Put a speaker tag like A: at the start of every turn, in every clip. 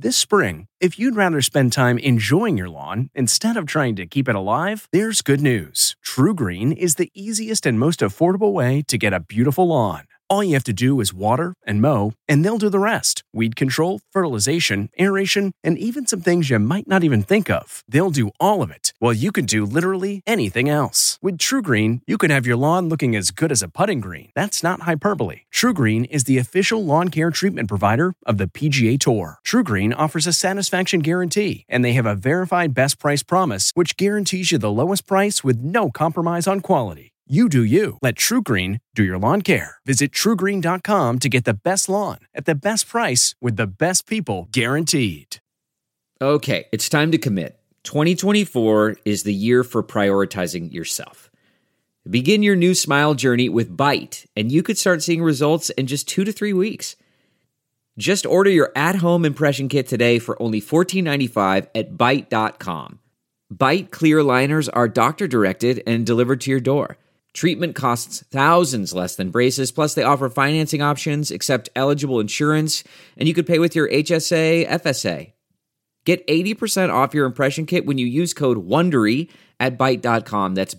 A: This spring, if you'd rather spend time enjoying your lawn instead of trying to keep it alive, there's good news. TruGreen is the easiest and most affordable way to get a beautiful lawn. All you have to do is water and mow, and they'll do the rest. Weed control, fertilization, aeration, and even some things you might not even think of. They'll do all of it, while you can do literally anything else. With TruGreen, you can have your lawn looking as good as a putting green. That's not hyperbole. TruGreen is the official lawn care treatment provider of the PGA Tour. TruGreen offers a satisfaction guarantee, and they have a verified best price promise, which guarantees you the lowest price with no compromise on quality. You do you. Let TruGreen do your lawn care. Visit TruGreen.com to get the best lawn at the best price with the best people guaranteed.
B: Okay, it's time to commit. 2024 is the year for prioritizing yourself. Begin your new smile journey with Byte, and you could start seeing results in just 2 to 3 weeks. Just order your at-home impression kit today for only $14.95 at Byte.com. Byte clear liners are doctor-directed and delivered to your door. Treatment costs thousands less than braces, plus they offer financing options, accept eligible insurance, and you could pay with your HSA, FSA. Get 80% off your impression kit when you use code WONDERY at Byte.com. That's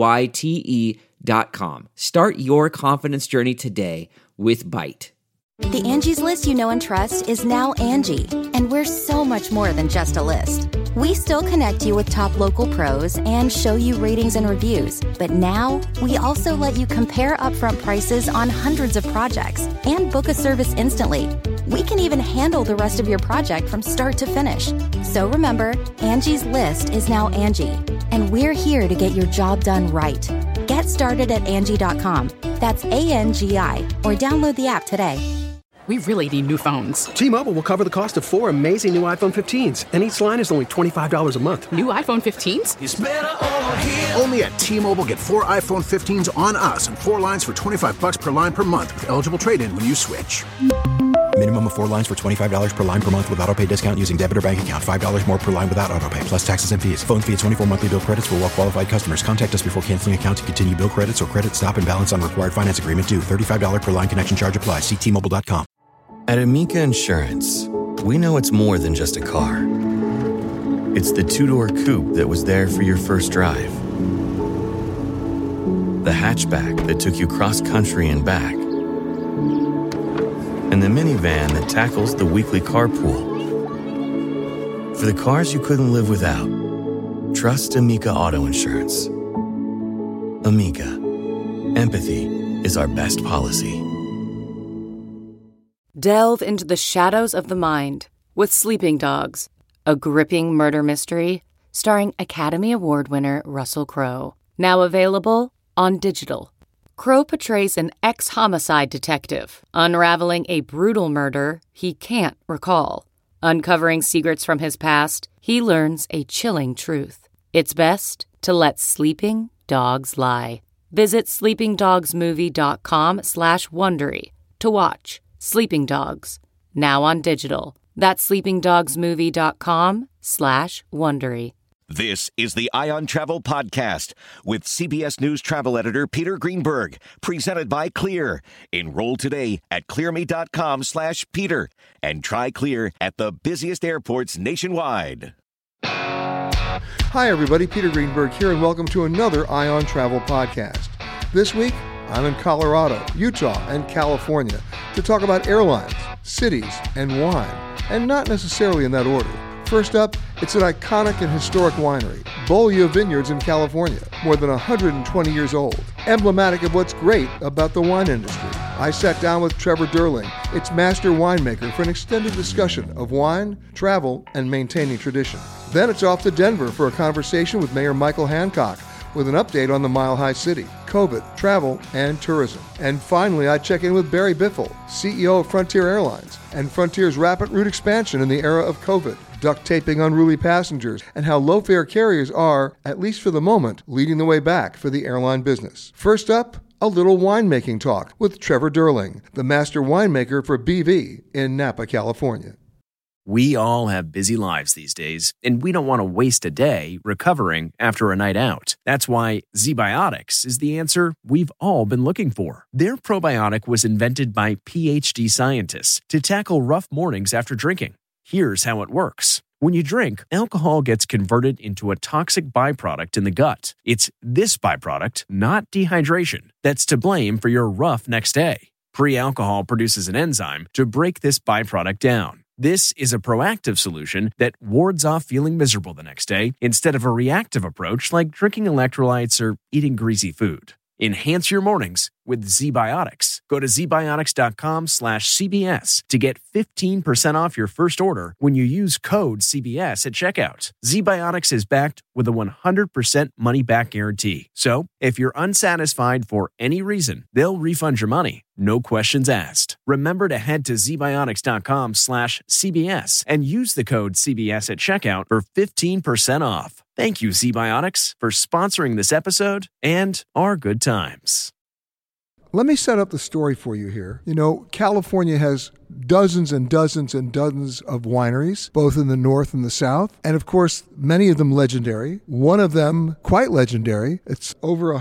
B: BYTE.com. Start your confidence journey today with Byte.
C: The Angie's List you know and trust is now Angie, and we're so much more than just a list. We still connect you with top local pros and show you ratings and reviews, but now we also let you compare upfront prices on hundreds of projects and book a service instantly. We can even handle the rest of your project from start to finish. So remember, Angie's List is now Angie, and we're here to get your job done right. Get started at Angie.com. That's ANGI, or download the app today.
D: We really need new phones.
E: T-Mobile will cover the cost of 4 amazing new iPhone 15s, and each line is only $25 a month.
D: New iPhone 15s?
F: It's better over here. Only at T-Mobile, get 4 iPhone 15s on us and 4 lines for $25 per line per month with eligible trade-in when you switch.
G: Minimum of 4 lines for $25 per line per month with autopay discount using debit or bank account. $5 more per line without autopay, plus taxes and fees. Phone fee at 24 monthly bill credits for well-qualified customers. Contact us before canceling account to continue bill credits or credit stop and balance on required finance agreement due. $35 per line connection charge applies. See T-Mobile.com.
H: At Amica Insurance, we know it's more than just a car. It's the 2-door coupe that was there for your first drive. The hatchback that took you cross-country and back. And the minivan that tackles the weekly carpool. For the cars you couldn't live without, trust Amica Auto Insurance. Amica. Empathy is our best policy.
I: Delve into the shadows of the mind with Sleeping Dogs, a gripping murder mystery starring Academy Award winner Russell Crowe. Now available on digital. Crowe portrays an ex-homicide detective unraveling a brutal murder he can't recall. Uncovering secrets from his past, he learns a chilling truth. It's best to let sleeping dogs lie. Visit sleepingdogsmovie.com/Wondery to watch Sleeping Dogs, now on digital. That's sleepingdogsmovie.com/Wondery.
J: This is the Ion Travel Podcast with CBS News travel editor Peter Greenberg, presented by Clear. Enroll today at clearme.com/Peter and try Clear at the busiest airports nationwide.
K: Hi, everybody. Peter Greenberg here, and welcome to another Ion Travel Podcast. This week, I'm in Colorado, Utah, and California to talk about airlines, cities, and wine, and not necessarily in that order. First up, it's an iconic and historic winery, Beaulieu Vineyards in California, more than 120 years old, emblematic of what's great about the wine industry. I sat down with Trevor Durling, its master winemaker, for an extended discussion of wine, travel, and maintaining tradition. Then it's off to Denver for a conversation with Mayor Michael Hancock, with an update on the Mile High City, COVID, travel, and tourism. And finally, I check in with Barry Biffle, CEO of Frontier Airlines, and Frontier's rapid route expansion in the era of COVID, duct taping unruly passengers, and how low-fare carriers are, at least for the moment, leading the way back for the airline business. First up, a little winemaking talk with Trevor Durling, the master winemaker for BV in Napa, California.
A: We all have busy lives these days, and we don't want to waste a day recovering after a night out. That's why ZBiotics is the answer we've all been looking for. Their probiotic was invented by PhD scientists to tackle rough mornings after drinking. Here's how it works. When you drink, alcohol gets converted into a toxic byproduct in the gut. It's this byproduct, not dehydration, that's to blame for your rough next day. Pre-alcohol produces an enzyme to break this byproduct down. This is a proactive solution that wards off feeling miserable the next day instead of a reactive approach like drinking electrolytes or eating greasy food. Enhance your mornings with ZBiotics. Go to zbiotics.com/CBS to get 15% off your first order when you use code CBS at checkout. ZBiotics is backed with a 100% money-back guarantee. So, if you're unsatisfied for any reason, they'll refund your money. No questions asked. Remember to head to zbiotics.com/CBS and use the code CBS at checkout for 15% off. Thank you, ZBiotics, for sponsoring this episode and our good times.
K: Let me set up the story for you here. You know, California has dozens and dozens and dozens of wineries, both in the north and the south. And of course, many of them legendary. One of them quite legendary. It's over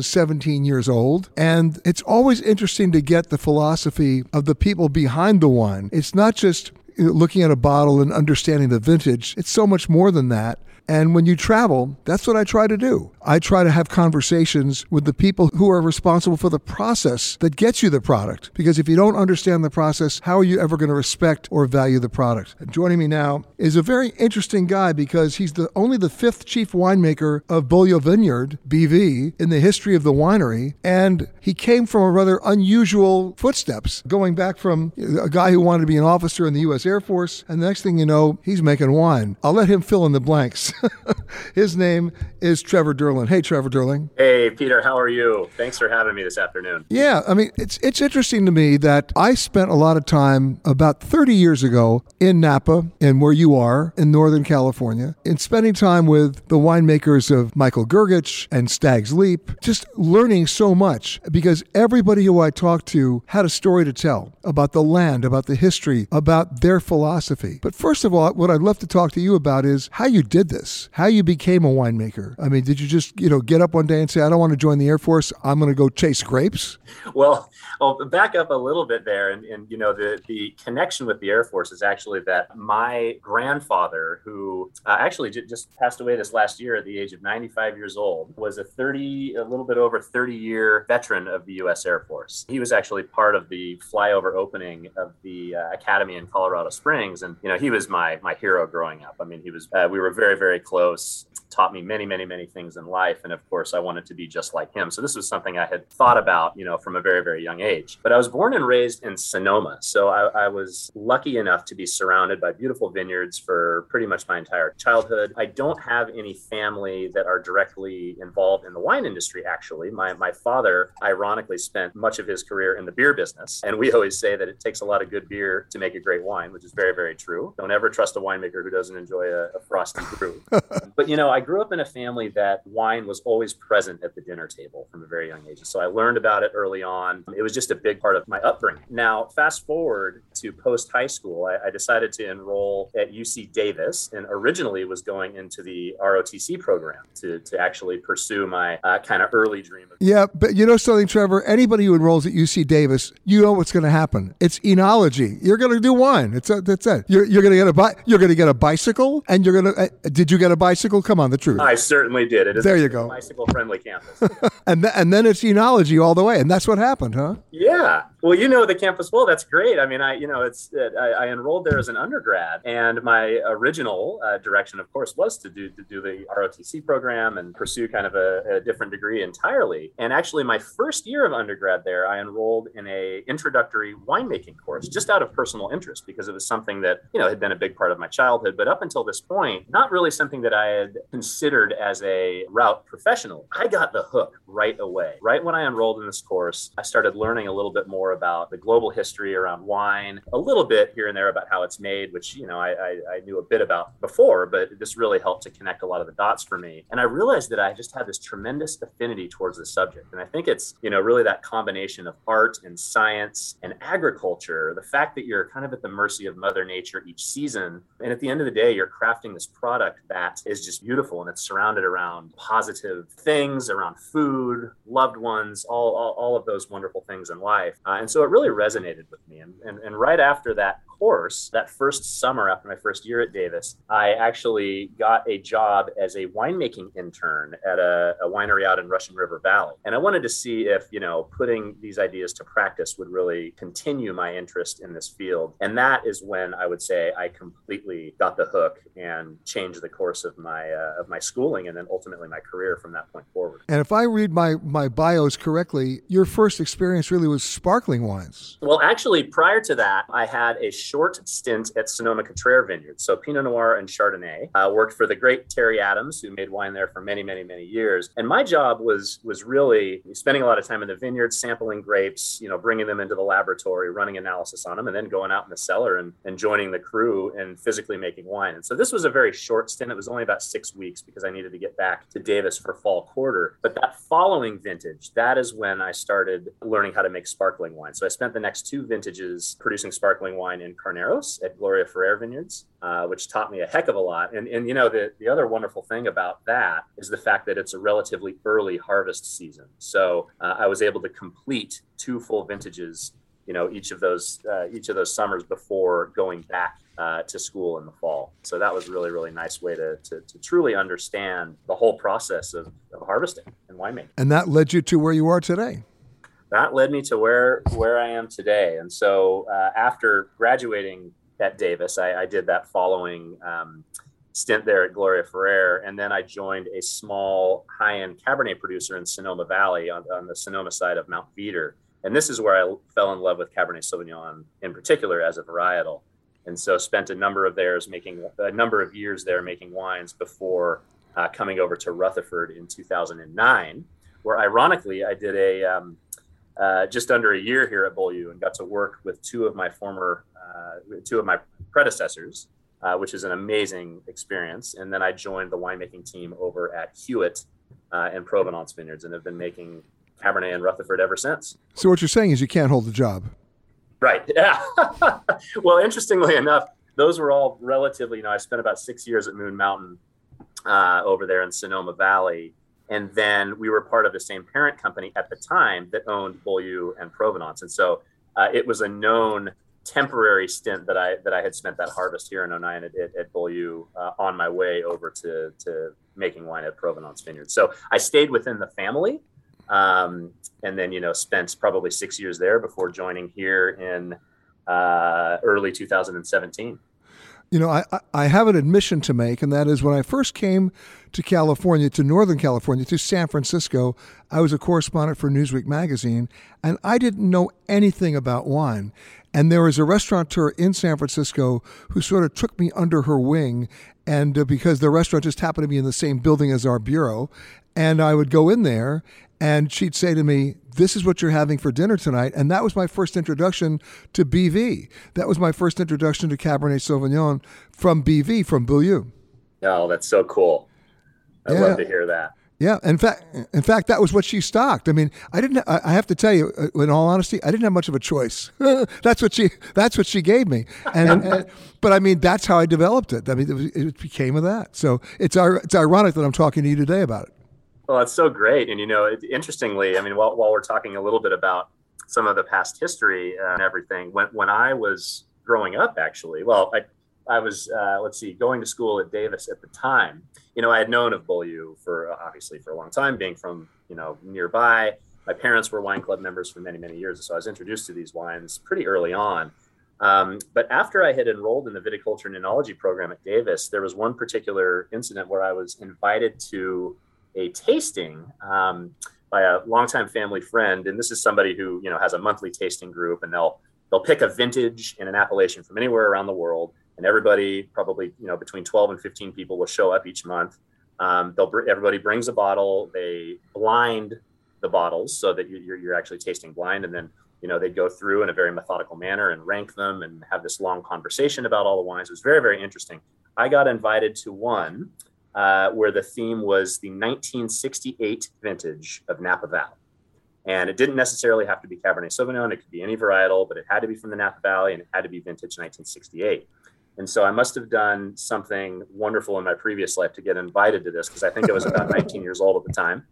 K: 117 years old. And it's always interesting to get the philosophy of the people behind the wine. It's not just looking at a bottle and understanding the vintage. It's so much more than that. And when you travel, that's what I try to do. I try to have conversations with the people who are responsible for the process that gets you the product. Because if you don't understand the process, how are you ever going to respect or value the product? And joining me now is a very interesting guy because he's only the fifth chief winemaker of Beaulieu Vineyard, BV, in the history of the winery. And he came from a rather unusual footsteps, going back from a guy who wanted to be an officer in the U.S. Air Force. And the next thing you know, he's making wine. I'll let him fill in the blanks. His name is Trevor Durling. Hey, Trevor Durling.
L: Hey, Peter. How are you? Thanks for having me this afternoon.
K: Yeah, I mean, it's interesting to me that I spent a lot of time about 30 years ago in Napa and where you are in Northern California, in spending time with the winemakers of Michael Gergich and Stag's Leap, just learning so much because everybody who I talked to had a story to tell about the land, about the history, about their philosophy. But first of all, what I'd love to talk to you about is how you did this. How you became a winemaker. I mean, did you just, get up one day and say, I don't want to join the Air Force, I'm going to go chase grapes?
L: Well, I'll back up a little bit there. And the connection with the Air Force is actually that my grandfather, who actually just passed away this last year at the age of 95 years old, was a little bit over 30-year veteran of the U.S. Air Force. He was actually part of the flyover opening of the academy in Colorado Springs. And, he was my hero growing up. I mean, we were very, very close, taught me many, many, many things in life. And of course, I wanted to be just like him. So this was something I had thought about, from a very, very young age. But I was born and raised in Sonoma. So I was lucky enough to be surrounded by beautiful vineyards for pretty much my entire childhood. I don't have any family that are directly involved in the wine industry, actually. My father, ironically, spent much of his career in the beer business. And we always say that it takes a lot of good beer to make a great wine, which is very, very true. Don't ever trust a winemaker who doesn't enjoy a frosty brew. But, I grew up in a family that wine was always present at the dinner table from a very young age. So I learned about it early on. It was just a big part of my upbringing. Now, fast forward to post-high school, I decided to enroll at UC Davis and originally was going into the ROTC program to actually pursue my kind of early dream.
K: Yeah, but you know something, Trevor? Anybody who enrolls at UC Davis, you know what's going to happen. It's enology. You're going to do wine. That's it. You're going to get a bicycle, and you're going to. Did you get a bicycle? Come on, the truth.
L: I certainly did. It is
K: there you go.
L: Bicycle-friendly campus.
K: and then it's enology all the way, and that's what happened, huh?
L: Yeah. Well, the campus well. That's great. I mean, I enrolled there as an undergrad, and my original direction, of course, was to do the ROTC program and pursue kind of a different degree entirely. And actually, my first year of undergrad there, I enrolled in a introductory winemaking course, just out of personal interest, because it was something that had been a big part of my childhood. But up until this point, not really something that I had considered as a route professional. I got the hook right away. Right when I enrolled in this course, I started learning a little bit more about the global history around wine, a little bit here and there about how it's made, which, I knew a bit about before, but this really helped to connect a lot of the dots for me. And I realized that I just had this tremendous affinity towards the subject. And I think it's, really that combination of art and science and agriculture, the fact that you're kind of at the mercy of Mother Nature each season. And at the end of the day, you're crafting this product that is just beautiful, and it's surrounded around positive things, around food, loved ones, all of those wonderful things in life. And so it really resonated with me. And right after that course, that first summer after my first year at Davis, I actually got a job as a winemaking intern at a winery out in Russian River Valley. And I wanted to see if, putting these ideas to practice would really continue my interest in this field. And that is when I would say I completely got the hook and changed the course of my schooling and then ultimately my career from that point forward.
K: And if I read my bios correctly, your first experience really was sparkling wines.
L: Well, actually, prior to that, I had a short stint at Sonoma-Cutrer Vineyard. So Pinot Noir and Chardonnay. Worked for the great Terry Adams, who made wine there for many, many, many years. And my job was really spending a lot of time in the vineyard, sampling grapes, bringing them into the laboratory, running analysis on them, and then going out in the cellar and joining the crew and physically making wine. And so this was a very short stint. It was only about 6 weeks because I needed to get back to Davis for fall quarter. But that following vintage, that is when I started learning how to make sparkling wine. So I spent the next 2 vintages producing sparkling wine in Carneros at Gloria Ferrer Vineyards, which taught me a heck of a lot. And the other wonderful thing about that is the fact that it's a relatively early harvest season. So I was able to complete 2 full vintages, each of those summers before going back to school in the fall. So that was really, really nice way to truly understand the whole process of harvesting and winemaking.
K: And that led you to where you are today.
L: That led me to where I am today. And so after graduating at Davis, I did that following stint there at Gloria Ferrer. And then I joined a small high-end Cabernet producer in Sonoma Valley on the Sonoma side of Mount Veeder. And this is where I fell in love with Cabernet Sauvignon in particular as a varietal. And so spent a number of years there making wines before coming over to Rutherford in 2009, where ironically I did just under a year here at Beaulieu and got to work with two of my predecessors, which is an amazing experience. And then I joined the winemaking team over at Hewitt and Provenance Vineyards and have been making Cabernet in Rutherford ever since.
K: So what you're saying is you can't hold the job.
L: Right. Yeah. Well, interestingly enough, those were all relatively, I spent about 6 years at Moon Mountain over there in Sonoma Valley. And then we were part of the same parent company at the time that owned Beaulieu and Provenance. And so it was a known temporary stint that I had spent that harvest here in 2009 at Beaulieu on my way over to making wine at Provenance Vineyard. So I stayed within the family. And then, spent probably 6 years there before joining here in early 2017.
K: I have an admission to make, and that is when I first came to California, to Northern California, to San Francisco, I was a correspondent for Newsweek magazine, and I didn't know anything about wine. And there was a restaurateur in San Francisco who sort of took me under her wing, and because the restaurant just happened to be in the same building as our bureau, and I would go in there, and she'd say to me, "This is what you're having for dinner tonight." And that was my first introduction to BV. That was my first introduction to Cabernet Sauvignon from BV, from Beaulieu.
L: Oh, that's so cool. I'd love to hear that.
K: Yeah. In fact, that was what she stocked. I mean, I have to tell you, in all honesty, I didn't have much of a choice. That's what she gave me. But I mean, that's how I developed it. I mean, it became of that. So it's ironic that I'm talking to you today about it.
L: Well, it's so great. And, interestingly, I mean, while we're talking a little bit about some of the past history and everything, when I was growing up, actually, I was, going to school at Davis at the time. I had known of Beaulieu obviously for a long time, being from, nearby. My parents were wine club members for many, many years. So I was introduced to these wines pretty early on. But after I had enrolled in the viticulture and enology program at Davis, there was one particular incident where I was invited to a tasting by a longtime family friend. And this is somebody who, has a monthly tasting group, and they'll pick a vintage in an appellation from anywhere around the world. And everybody, probably, between 12 and 15 people will show up each month. Everybody brings a bottle. They blind the bottles so that you're actually tasting blind. And then, they go through in a very methodical manner and rank them and have this long conversation about all the wines. It was very, very interesting. I got invited to one where the theme was the 1968 vintage of Napa Valley. And it didn't necessarily have to be Cabernet Sauvignon. It could be any varietal, but it had to be from the Napa Valley, and it had to be vintage 1968. And so I must have done something wonderful in my previous life to get invited to this, because I think I was about 19 years old at the time.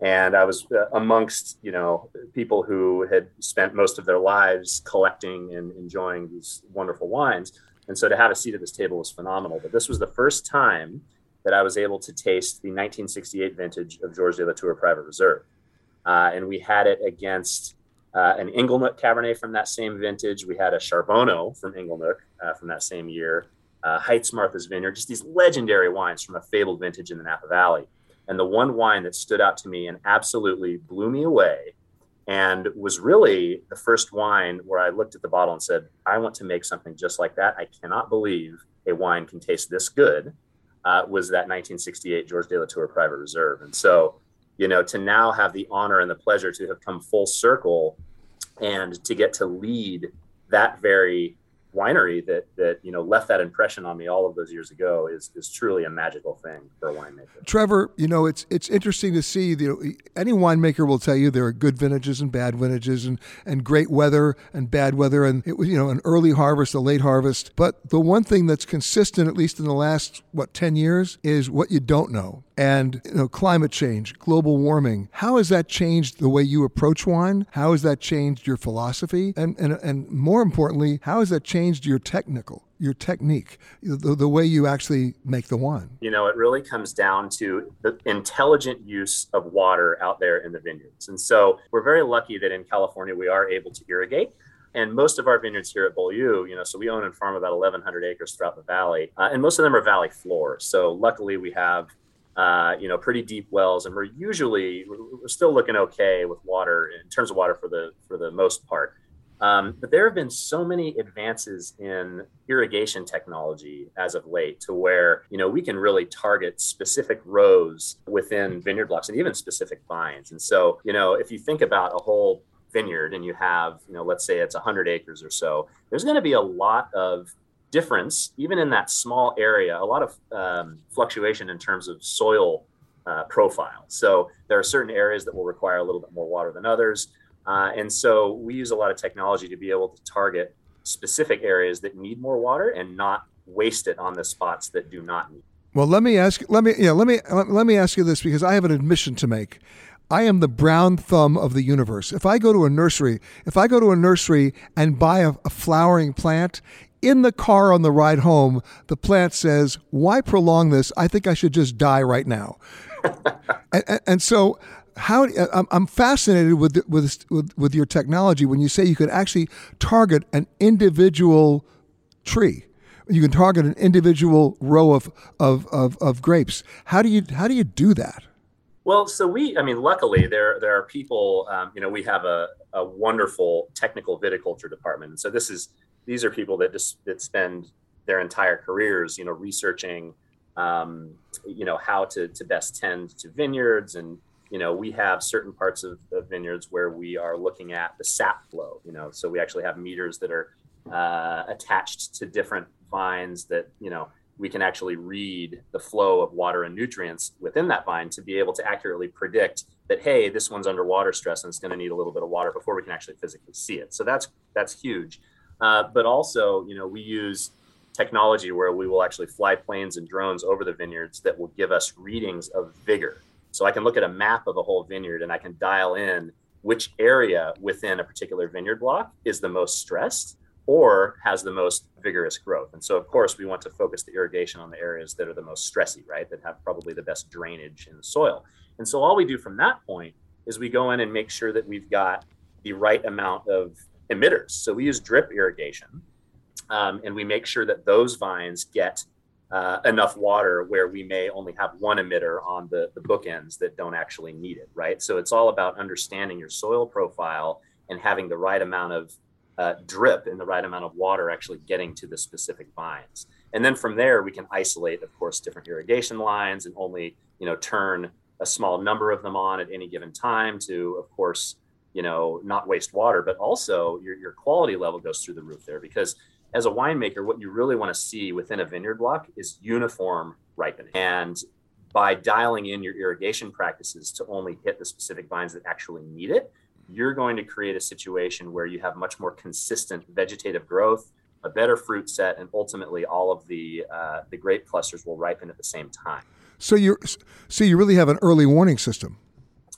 L: And I was amongst, people who had spent most of their lives collecting and enjoying these wonderful wines. And so to have a seat at this table was phenomenal. But this was the first time that I was able to taste the 1968 vintage of Georges de Latour Private Reserve. And we had it against an Inglenook Cabernet from that same vintage. We had a Charbonneau from Inglenook from that same year, Heights Martha's Vineyard, just these legendary wines from a fabled vintage in the Napa Valley. And the one wine that stood out to me and absolutely blew me away and was really the first wine where I looked at the bottle and said, I want to make something just like that. I cannot believe a wine can taste this good, was that 1968 Georges de Latour Private Reserve. And so, to now have the honor and the pleasure to have come full circle and to get to lead that very winery that left that impression on me all of those years ago is truly a magical thing for a winemaker.
K: Trevor, it's interesting to see. Any winemaker will tell you there are good vintages and bad vintages, and great weather and bad weather, and it was an early harvest, a late harvest. But the one thing that's consistent, at least in the last 10 years, is what you don't know. And climate change, global warming. How has that changed the way you approach wine? How has that changed your philosophy? And more importantly, how has that changed your technique, the way you actually make the wine?
L: It really comes down to the intelligent use of water out there in the vineyards. And so we're very lucky that in California we are able to irrigate. And most of our vineyards here at Beaulieu, so we own and farm about 1,100 acres throughout the valley, and most of them are valley floor. So luckily we have pretty deep wells, and we're still looking okay with water in terms of water for the most part. But there have been so many advances in irrigation technology as of late to where, we can really target specific rows within vineyard blocks and even specific vines. And so, if you think about a whole vineyard and you have, let's say it's 100 acres or so, there's going to be a lot of difference, even in that small area, a lot of fluctuation in terms of soil profile. So there are certain areas that will require a little bit more water than others. And so we use a lot of technology to be able to target specific areas that need more water and not waste it on the spots that do not need.
K: Well, let me ask you this, because I have an admission to make. I am the brown thumb of the universe. If I go to a nursery and buy a flowering plant, in the car on the ride home, the plant says, "Why prolong this? I think I should just die right now." and so, I'm fascinated with your technology when you say you could actually target an individual tree. You can target an individual row of grapes. How do you do that?
L: Well, so luckily there are people, we have a wonderful technical viticulture department. And so these are people that spend their entire careers, researching, how to best tend to vineyards. And, we have certain parts of vineyards where we are looking at the sap flow, so we actually have meters that are attached to different vines that, we can actually read the flow of water and nutrients within that vine to be able to accurately predict that, hey, this one's under water stress and it's going to need a little bit of water before we can actually physically see it. So that's huge. But also, we use technology where we will actually fly planes and drones over the vineyards that will give us readings of vigor. So I can look at a map of a whole vineyard and I can dial in which area within a particular vineyard block is the most stressed or has the most vigorous growth. And so, of course, we want to focus the irrigation on the areas that are the most stressy, right? That have probably the best drainage in the soil. And so all we do from that point is we go in and make sure that we've got the right amount of emitters. So we use drip irrigation, and we make sure that those vines get enough water where we may only have one emitter on the bookends that don't actually need it, right? So it's all about understanding your soil profile and having the right amount of drip and the right amount of water actually getting to the specific vines. And then from there, we can isolate, of course, different irrigation lines and only, turn a small number of them on at any given time to, of course, not waste water, but also your quality level goes through the roof there, because as a winemaker, what you really want to see within a vineyard block is uniform ripening. And by dialing in your irrigation practices to only hit the specific vines that actually need it, you're going to create a situation where you have much more consistent vegetative growth, a better fruit set, and ultimately all of the grape clusters will ripen at the same time.
K: So you really have an early warning system.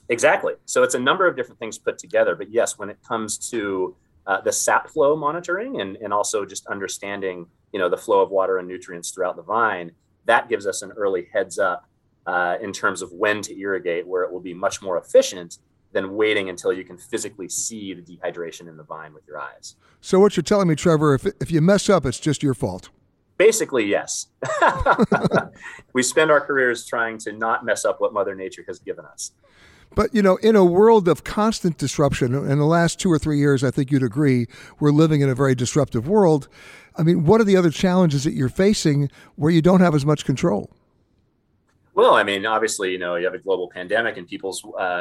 L: Exactly. So it's a number of different things put together. But yes, when it comes to the sap flow monitoring and also just understanding, the flow of water and nutrients throughout the vine, that gives us an early heads up in terms of when to irrigate, where it will be much more efficient than waiting until you can physically see the dehydration in the vine with your eyes.
K: So what you're telling me, Trevor, if you mess up, it's just your fault.
L: Basically, yes. We spend our careers trying to not mess up what Mother Nature has given us.
K: But, in a world of constant disruption, in the last 2 or 3 years, I think you'd agree, we're living in a very disruptive world. I mean, what are the other challenges that you're facing where you don't have as much control?
L: Well, I mean, obviously, you have a global pandemic and people's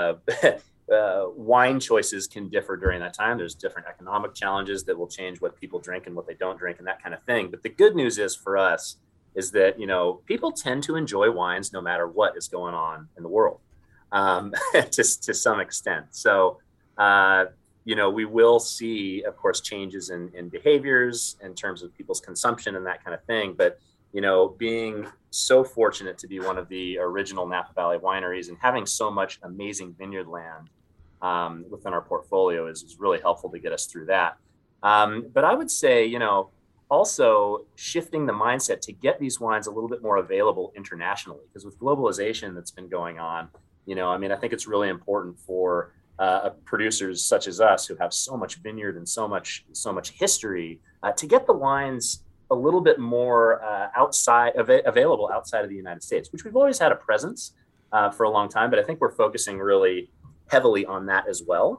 L: wine choices can differ during that time. There's different economic challenges that will change what people drink and what they don't drink and that kind of thing. But the good news is for us is that, people tend to enjoy wines no matter what is going on in the world, to some extent. So, we will see, of course, changes in behaviors in terms of people's consumption and that kind of thing. But, being so fortunate to be one of the original Napa Valley wineries and having so much amazing vineyard land within our portfolio is really helpful to get us through that. But I would say, also shifting the mindset to get these wines a little bit more available internationally, because with globalization that's been going on, I think it's really important for producers such as us who have so much vineyard and so much history to get the wines a little bit more available outside of the United States, which we've always had a presence for a long time, but I think we're focusing really heavily on that as well.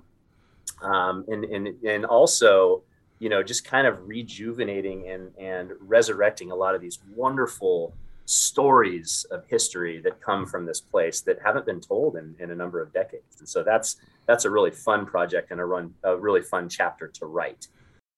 L: And also, just kind of rejuvenating and resurrecting a lot of these wonderful stories of history that come from this place that haven't been told in a number of decades. And so that's a really fun project and a really fun chapter to write.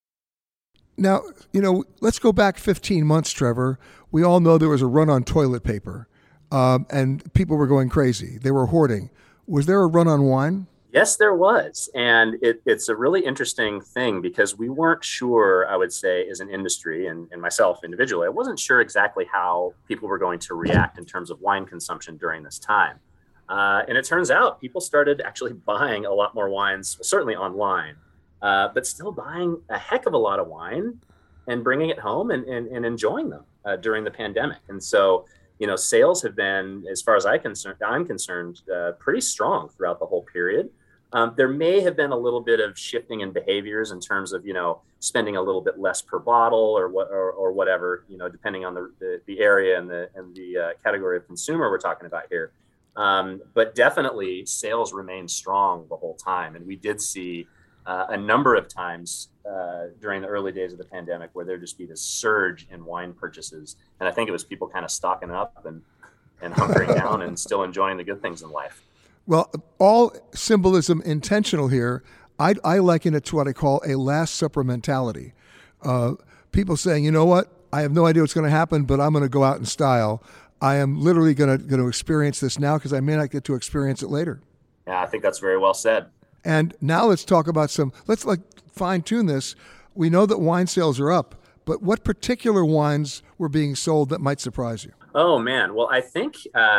K: Now, let's go back 15 months, Trevor. We all know there was a run on toilet paper, and people were going crazy. They were hoarding. Was there a run on wine?
L: Yes, there was. And it's a really interesting thing because we weren't sure, I would say, as an industry and myself individually, I wasn't sure exactly how people were going to react in terms of wine consumption during this time. And it turns out people started actually buying a lot more wines, certainly online, but still buying a heck of a lot of wine and bringing it home and enjoying them during the pandemic. And so, sales have been, as far as I'm concerned, pretty strong throughout the whole period. There may have been a little bit of shifting in behaviors in terms of, spending a little bit less per bottle or whatever, depending on the area and the category of consumer we're talking about here. But definitely sales remained strong the whole time. And we did see a number of times during the early days of the pandemic where there'd just be this surge in wine purchases. And I think it was people kind of stocking up and hunkering down and still enjoying the good things in life.
K: Well, all symbolism intentional here. I liken it to what I call a Last Supper mentality. People saying, you know what, I have no idea what's going to happen, but I'm going to go out in style. I am literally going to experience this now because I may not get to experience it later.
L: Yeah, I think that's very well said.
K: And now let's talk about let's fine tune this. We know that wine sales are up, but what particular wines were being sold that might surprise you?
L: Oh man. Well, I think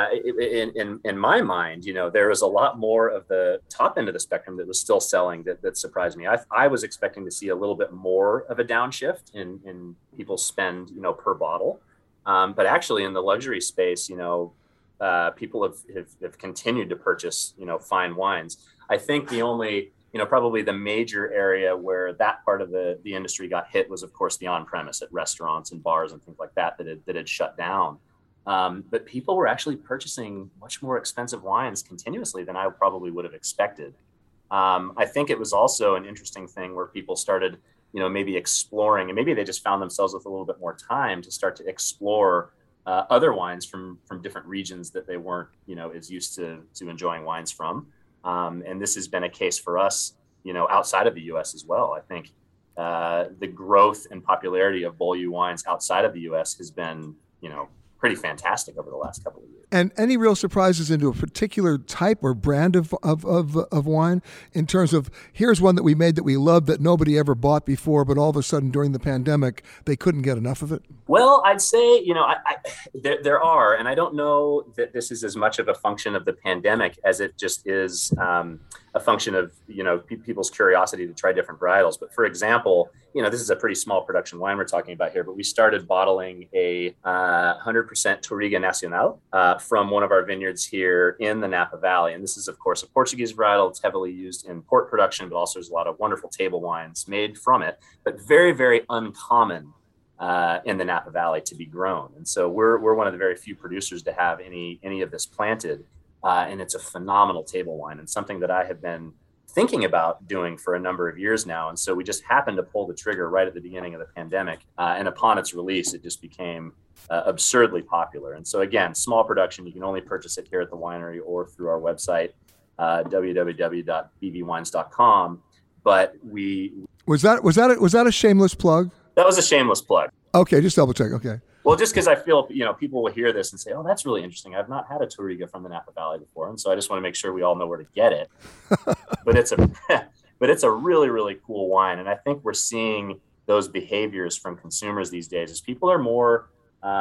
L: in my mind, there was a lot more of the top end of the spectrum that was still selling that surprised me. I was expecting to see a little bit more of a downshift in people's spend, per bottle. But actually in the luxury space, people have continued to purchase, fine wines. I think the only, probably the major area where that part of the industry got hit was, of course, the on-premise at restaurants and bars and things like that had shut down. But people were actually purchasing much more expensive wines continuously than I probably would have expected. I think it was also an interesting thing where people started, maybe exploring, and maybe they just found themselves with a little bit more time to start to explore other wines from different regions that they weren't, as used to enjoying wines from. And this has been a case for us, outside of the U.S. as well. I think the growth and popularity of Beaulieu wines outside of the U.S. has been, pretty fantastic over the last couple of years.
K: And any real surprises into a particular type or brand of wine in terms of, here's one that we made that we loved that nobody ever bought before, but all of a sudden during the pandemic, they couldn't get enough of it?
L: Well, I'd say, there are, and I don't know that this is as much of a function of the pandemic as it just is a function of, people's curiosity to try different varietals. But for example, this is a pretty small production wine we're talking about here, but we started bottling a 100% Touriga Nacional from one of our vineyards here in the Napa Valley. And this is, of course, a Portuguese varietal. It's heavily used in port production, but also there's a lot of wonderful table wines made from it, but very, very uncommon in the Napa Valley to be grown. And so we're one of the very few producers to have any of this planted. And it's a phenomenal table wine and something that I have been thinking about doing for a number of years now. And so we just happened to pull the trigger right at the beginning of the pandemic. And upon its release, it just became absurdly popular. And so again, small production, you can only purchase it here at the winery or through our website, www.bvwines.com. But
K: was that a shameless plug?
L: That was a shameless plug.
K: Okay, just double check. Okay.
L: Well, just because I feel, people will hear this and say, oh, that's really interesting. I've not had a Touriga from the Napa Valley before. And so I just want to make sure we all know where to get it. But it's a really, really cool wine. And I think we're seeing those behaviors from consumers these days as people are more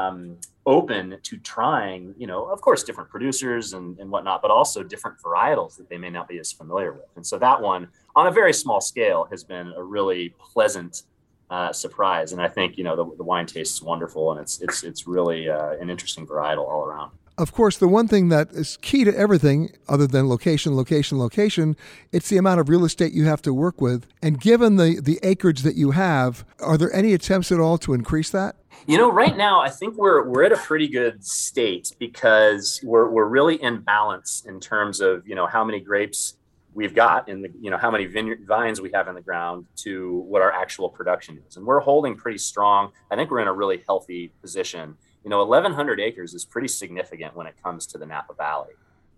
L: open to trying, of course, different producers and whatnot, but also different varietals that they may not be as familiar with. And so that one, on a very small scale, has been a really pleasant surprise. And I think, the wine tastes wonderful, and it's really an interesting varietal all around.
K: Of course, the one thing that is key to everything other than location, it's the amount of real estate you have to work with. And given the acreage that you have, are there any attempts at all to increase that?
L: Right now, I think we're at a pretty good state because we're really in balance in terms of, how many grapes we've got in the, how many vines we have in the ground to what our actual production is. And we're holding pretty strong. I think we're in a really healthy position. 1,100 acres is pretty significant when it comes to the Napa Valley.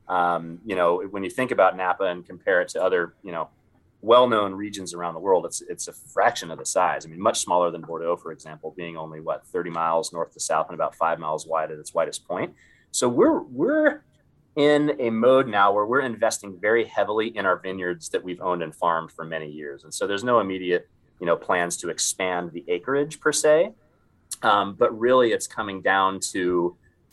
L: When you think about Napa and compare it to other, well-known regions around the world, it's a fraction of the size. I mean, much smaller than Bordeaux, for example, being only 30 miles north to south and about 5 miles wide at its widest point. So we're in a mode now where we're investing very heavily in our vineyards that we've owned and farmed for many years. And so there's no immediate, plans to expand the acreage per se. But really it's coming down to,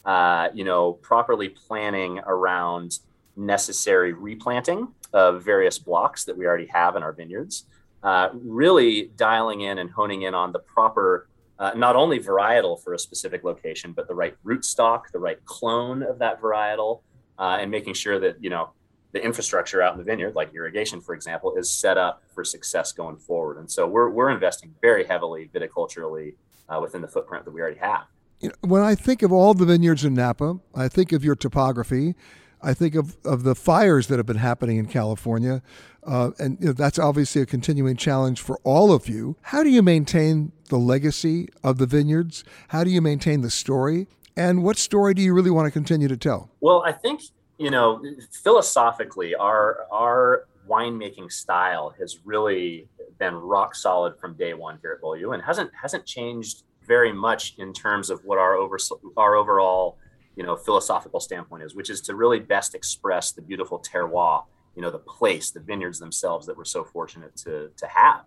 L: properly planning around necessary replanting of various blocks that we already have in our vineyards, really dialing in and honing in on the proper, not only varietal for a specific location, but the right rootstock, the right clone of that varietal, and making sure that, the infrastructure out in the vineyard, like irrigation, for example, is set up for success going forward. And so we're investing very heavily viticulturally within the footprint that we already have.
K: When I think of all the vineyards in Napa, I think of your topography. I think of the fires that have been happening in California. And that's obviously a continuing challenge for all of you. How do you maintain the legacy of the vineyards? How do you maintain the story? And what story do you really want to continue to tell?
L: Well, I think, philosophically, our winemaking style has really been rock solid from day one here at Beaulieu and hasn't changed very much in terms of what our overall, philosophical standpoint is, which is to really best express the beautiful terroir, the place, the vineyards themselves that we're so fortunate to have.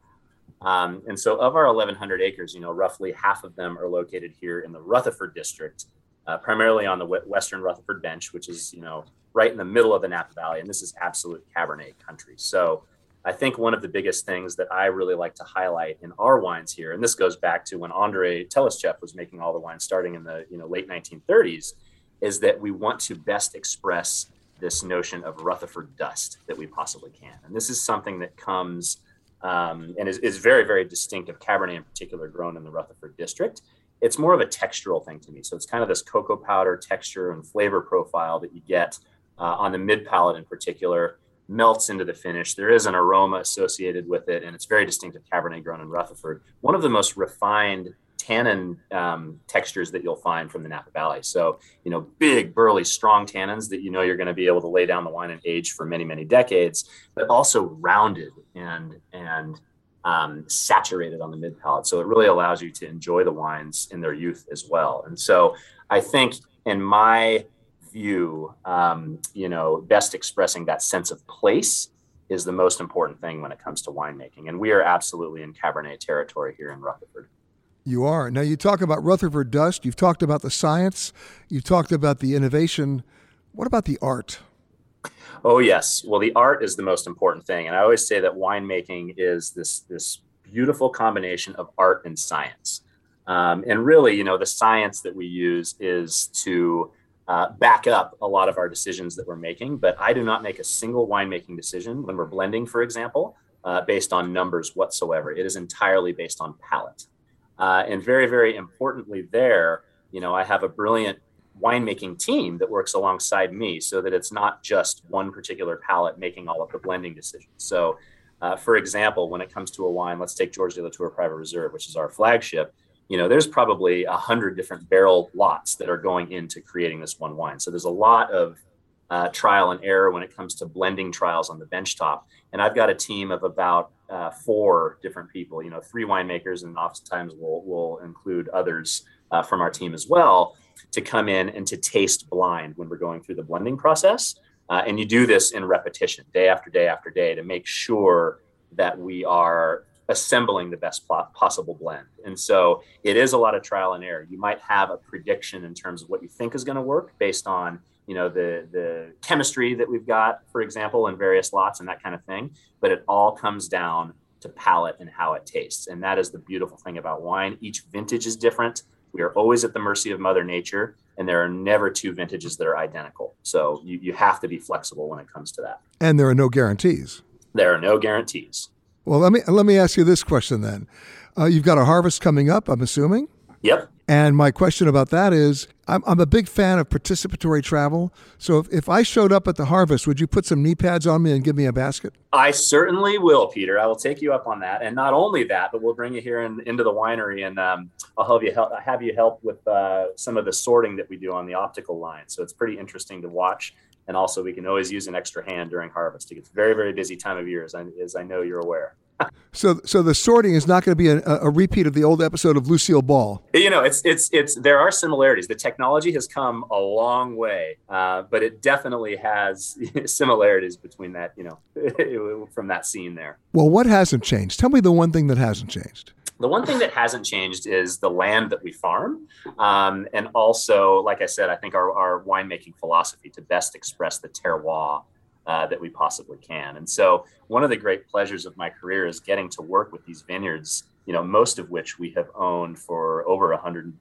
L: And so of our 1,100 acres, roughly half of them are located here in the Rutherford district, primarily on the Western Rutherford Bench, which is, right in the middle of the Napa Valley. And this is absolute Cabernet country. So I think one of the biggest things that I really like to highlight in our wines here, and this goes back to when André Telescheff was making all the wines starting in the late 1930s, is that we want to best express this notion of Rutherford dust that we possibly can. And this is something that comes and is very, very distinct of Cabernet in particular, grown in the Rutherford district. It's more of a textural thing to me. So it's kind of this cocoa powder texture and flavor profile that you get on the mid palate in particular, melts into the finish. There is an aroma associated with it, and it's very distinctive Cabernet grown in Rutherford. One of the most refined tannin textures that you'll find from the Napa Valley. So, big, burly, strong tannins that you're going to be able to lay down the wine and age for many, many decades, but also rounded and saturated on the mid palate. So it really allows you to enjoy the wines in their youth as well. And so I think in my view, best expressing that sense of place is the most important thing when it comes to winemaking. And we are absolutely in Cabernet territory here in Rutherford.
K: You are. Now, you talk about Rutherford Dust. You've talked about the science. You've talked about the innovation. What about the art?
L: Oh, yes. Well, the art is the most important thing. And I always say that winemaking is this beautiful combination of art and science. And really, the science that we use is to back up a lot of our decisions that we're making. But I do not make a single winemaking decision when we're blending, for example, based on numbers whatsoever. It is entirely based on palate. And very, very importantly there, I have a brilliant winemaking team that works alongside me so that it's not just one particular palate making all of the blending decisions. So, for example, when it comes to a wine, let's take Georges de Latour Private Reserve, which is our flagship. There's probably 100 different barrel lots that are going into creating this one wine. So there's a lot of trial and error when it comes to blending trials on the benchtop. And I've got a team of about 4 different people, 3 winemakers, and oftentimes we'll include others from our team as well, to come in and to taste blind when we're going through the blending process. And you do this in repetition, day after day after day, to make sure that we are assembling the best possible blend. And so it is a lot of trial and error. You might have a prediction in terms of what you think is going to work based on, the chemistry that we've got, for example, in various lots and that kind of thing. But it all comes down to palate and how it tastes. And that is the beautiful thing about wine. Each vintage is different. We are always at the mercy of Mother Nature, and there are never 2 vintages that are identical. So you have to be flexible when it comes to that.
K: And there are no guarantees.
L: There are no guarantees.
K: Well, let me ask you this question then. You've got a harvest coming up, I'm assuming?
L: Yep.
K: And my question about that is, I'm a big fan of participatory travel. So if I showed up at the harvest, would you put some knee pads on me and give me a basket?
L: I certainly will, Peter. I will take you up on that. And not only that, but we'll bring you here into the winery, and I'll have you help with some of the sorting that we do on the optical line. So it's pretty interesting to watch. And also, we can always use an extra hand during harvest. It's a very, very busy time of year, as I know you're aware.
K: So the sorting is not going to be a repeat of the old episode of Lucille Ball.
L: There are similarities. The technology has come a long way, but it definitely has similarities between that, from that scene there.
K: Well, what hasn't changed? Tell me the one thing that hasn't changed.
L: The one thing that hasn't changed is the land that we farm. And also, like I said, I think our winemaking philosophy to best express the terroir that we possibly can. And so one of the great pleasures of my career is getting to work with these vineyards, most of which we have owned for over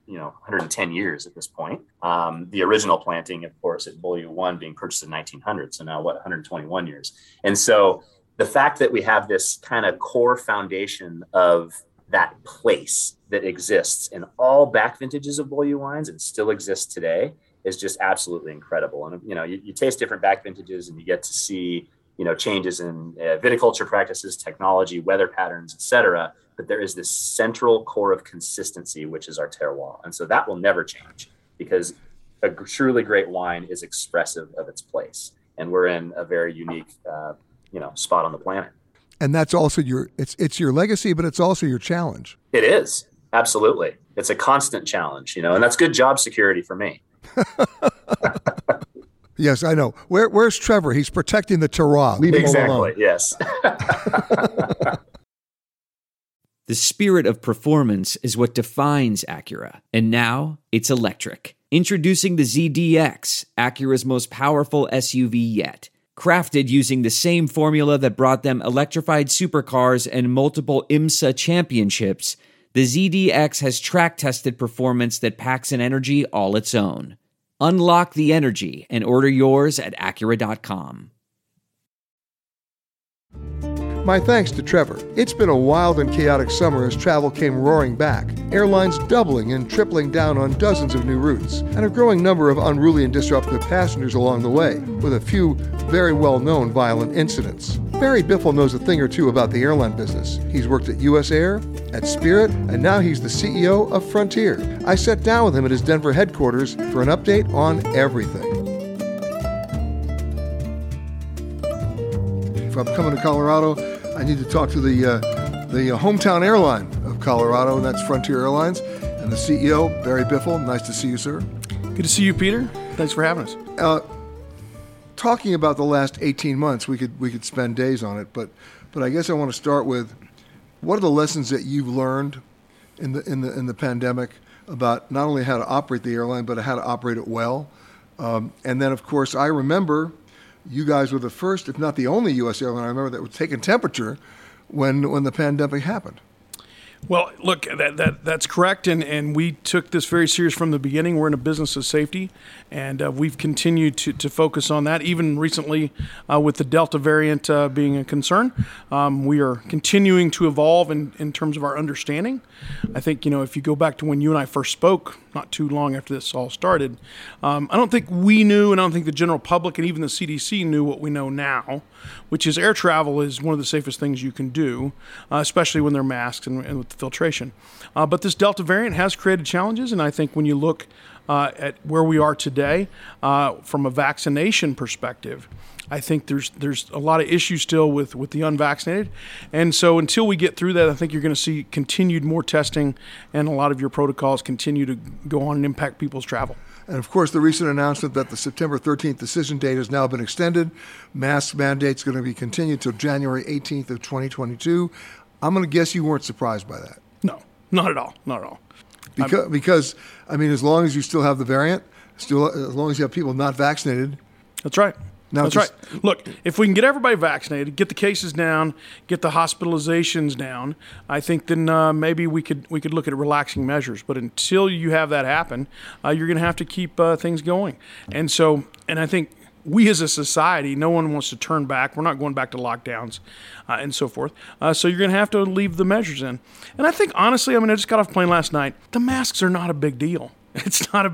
L: 110 years at this point. The original planting, of course, at Beaulieu 1 being purchased in 1900. So now 121 years. And so the fact that we have this kind of core foundation of that place that exists in all back vintages of Beaulieu wines and still exists today is just absolutely incredible. And, you taste different back vintages and you get to see, changes in viticulture practices, technology, weather patterns, et cetera. But there is this central core of consistency, which is our terroir. And so that will never change because a truly great wine is expressive of its place. And we're in a very unique, spot on the planet.
K: And that's also it's your legacy, but it's also your challenge.
L: It is. Absolutely. It's a constant challenge, and that's good job security for me.
K: Yes, I know. Where's Trevor? He's protecting the terroir. Leave him alone.
L: Yes.
B: The spirit of performance is what defines Acura. And now it's electric. Introducing the ZDX, Acura's most powerful SUV yet. Crafted using the same formula that brought them electrified supercars and multiple IMSA championships, the ZDX has track-tested performance that packs an energy all its own. Unlock the energy and order yours at Acura.com.
K: My thanks to Trevor. It's been a wild and chaotic summer as travel came roaring back. Airlines doubling and tripling down on dozens of new routes, and a growing number of unruly and disruptive passengers along the way, with a few very well-known violent incidents. Barry Biffle knows a thing or two about the airline business. He's worked at US Air, at Spirit, and now he's the CEO of Frontier. I sat down with him at his Denver headquarters for an update on everything. If I'm coming to Colorado, I need to talk to the hometown airline of Colorado, and that's Frontier Airlines, and the CEO, Barry Biffle. Nice to see you, sir.
M: Good to see you, Peter. Thanks for having us.
K: Talking about the last 18 months, we could spend days on it, but I guess I want to start with, what are the lessons that you've learned in the pandemic about not only how to operate the airline, but how to operate it well? And then, of course, I remember you guys were the first, if not the only U.S. airline I remember that was taking temperature when the pandemic happened.
M: Well, look, that's correct, and we took this very serious from the beginning. We're in a business of safety, and we've continued to focus on that. Even recently, with the Delta variant being a concern, we are continuing to evolve in terms of our understanding. I think, if you go back to when you and I first spoke, not too long after this all started, I don't think we knew, and I don't think the general public and even the CDC knew what we know now, which is air travel is one of the safest things you can do, especially when they're masked and with the filtration. But this Delta variant has created challenges, and I think when you look at where we are today from a vaccination perspective, I think there's a lot of issues still with the unvaccinated. And so until we get through that, I think you're going to see continued more testing, and a lot of your protocols continue to go on and impact people's travel.
K: And of course, the recent announcement that the September 13th decision date has now been extended. Mask mandate's going to be continued till January 18th of 2022. I'm going to guess you weren't surprised by that.
M: No, not at all. Not at all.
K: Because as long as you still have the variant, as long as you have people not vaccinated.
M: That's right. That's right. Look, if we can get everybody vaccinated, get the cases down, get the hospitalizations down, I think then maybe we could look at relaxing measures. But until you have that happen, you're going to have to keep things going. And I think we as a society, no one wants to turn back. We're not going back to lockdowns and so forth. So you're going to have to leave the measures in. And I think, honestly, I just got off a plane last night. The masks are not a big deal. It's not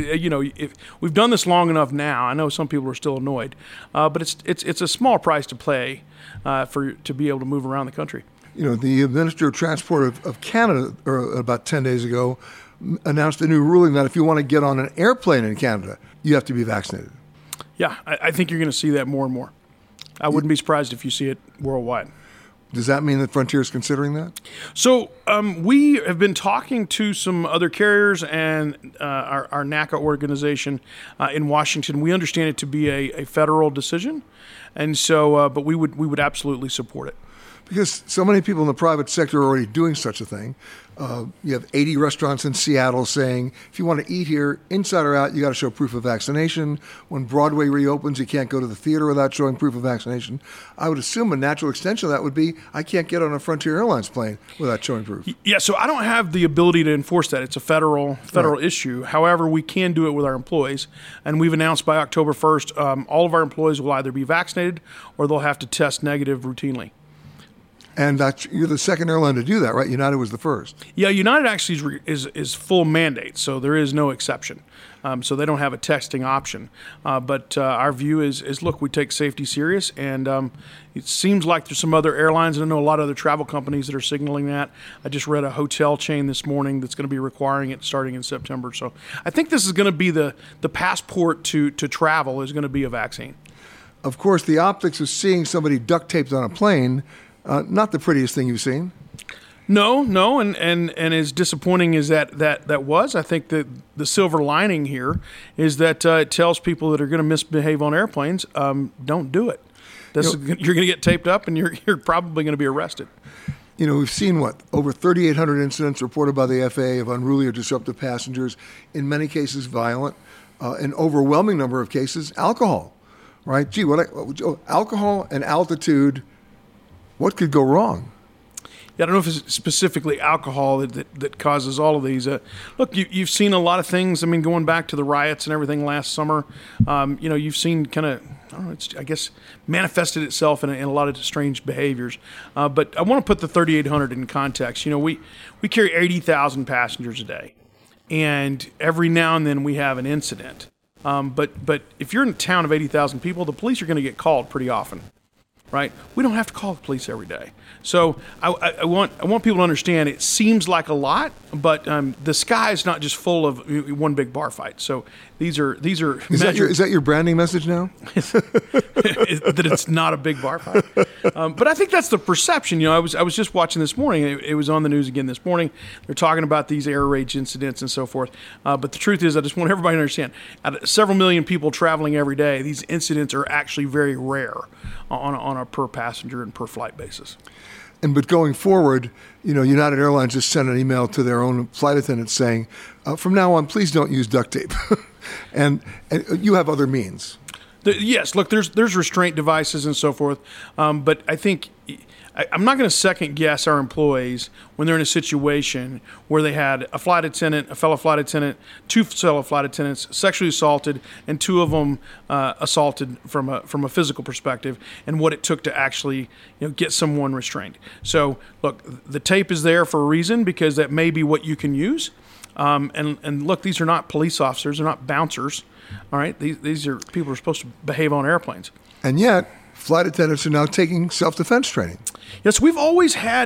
M: if we've done this long enough now, I know some people are still annoyed, but it's a small price to pay to be able to move around the country.
K: The Minister of Transport of Canada, about 10 days ago, announced a new ruling that if you want to get on an airplane in Canada, you have to be vaccinated.
M: Yeah, I think you're going to see that more and more. I wouldn't be surprised if you see it worldwide.
K: Does that mean that Frontier is considering that?
M: So we have been talking to some other carriers and our NACA organization in Washington. We understand it to be a federal decision, and so but we would absolutely support it.
K: Because so many people in the private sector are already doing such a thing. You have 80 restaurants in Seattle saying, if you want to eat here, inside or out, you got to show proof of vaccination. When Broadway reopens, you can't go to the theater without showing proof of vaccination. I would assume a natural extension of that would be, I can't get on a Frontier Airlines plane without showing proof.
M: Yeah, so I don't have the ability to enforce that. It's a federal issue. However, we can do it with our employees. And we've announced by October 1st, all of our employees will either be vaccinated or they'll have to test negative routinely.
K: And you're the second airline to do that, right? United was the first.
M: Yeah, United actually is full mandate, so there is no exception. So they don't have a testing option. But our view is, look, we take safety serious, and it seems like there's some other airlines, and I know a lot of other travel companies that are signaling that. I just read a hotel chain this morning that's going to be requiring it starting in September. So I think this is going to be the passport to travel is going to be a vaccine.
K: Of course, the optics of seeing somebody duct taped on a plane, not the prettiest thing you've seen.
M: No, and as disappointing as that was, I think that the silver lining here is that it tells people that are going to misbehave on airplanes, don't do it. You're going to get taped up, and you're probably going to be arrested.
K: We've seen over 3,800 incidents reported by the FAA of unruly or disruptive passengers. In many cases, violent. An overwhelming number of cases, alcohol. Right? Alcohol and altitude. What could go wrong?
M: Yeah, I don't know if it's specifically alcohol that causes all of these. Look, you've seen a lot of things. Going back to the riots and everything last summer, you've seen kind of, I guess, manifested itself in a lot of strange behaviors. But I want to put the 3,800 in context. We carry 80,000 passengers a day, and every now and then we have an incident. But if you're in a town of 80,000 people, the police are going to get called pretty often. right? We don't have to call the police every day. So I want people to understand it seems like a lot, but the sky is not just full of one big bar fight. So these are
K: is that your branding message now?
M: That it's not a big bar fight. But I think that's the perception. I was just watching this morning. It was on the news again this morning. They're talking about these air rage incidents and so forth. But the truth is, I just want everybody to understand, out of several million people traveling every day, these incidents are actually very rare on a per passenger and per flight basis.
K: But going forward, United Airlines just sent an email to their own flight attendants saying, from now on, please don't use duct tape. and you have other means.
M: Yes, look, there's restraint devices and so forth. But I think I'm not going to second guess our employees when they're in a situation where they had a flight attendant, a fellow flight attendant, two fellow flight attendants sexually assaulted, and two of them assaulted from a physical perspective, and what it took to actually get someone restrained. So look, the tape is there for a reason, because that may be what you can use. And look, these are not police officers; they're not bouncers. All right, these are people who are supposed to behave on airplanes.
K: And yet, flight attendants are now taking self-defense training.
M: Yes, we've always had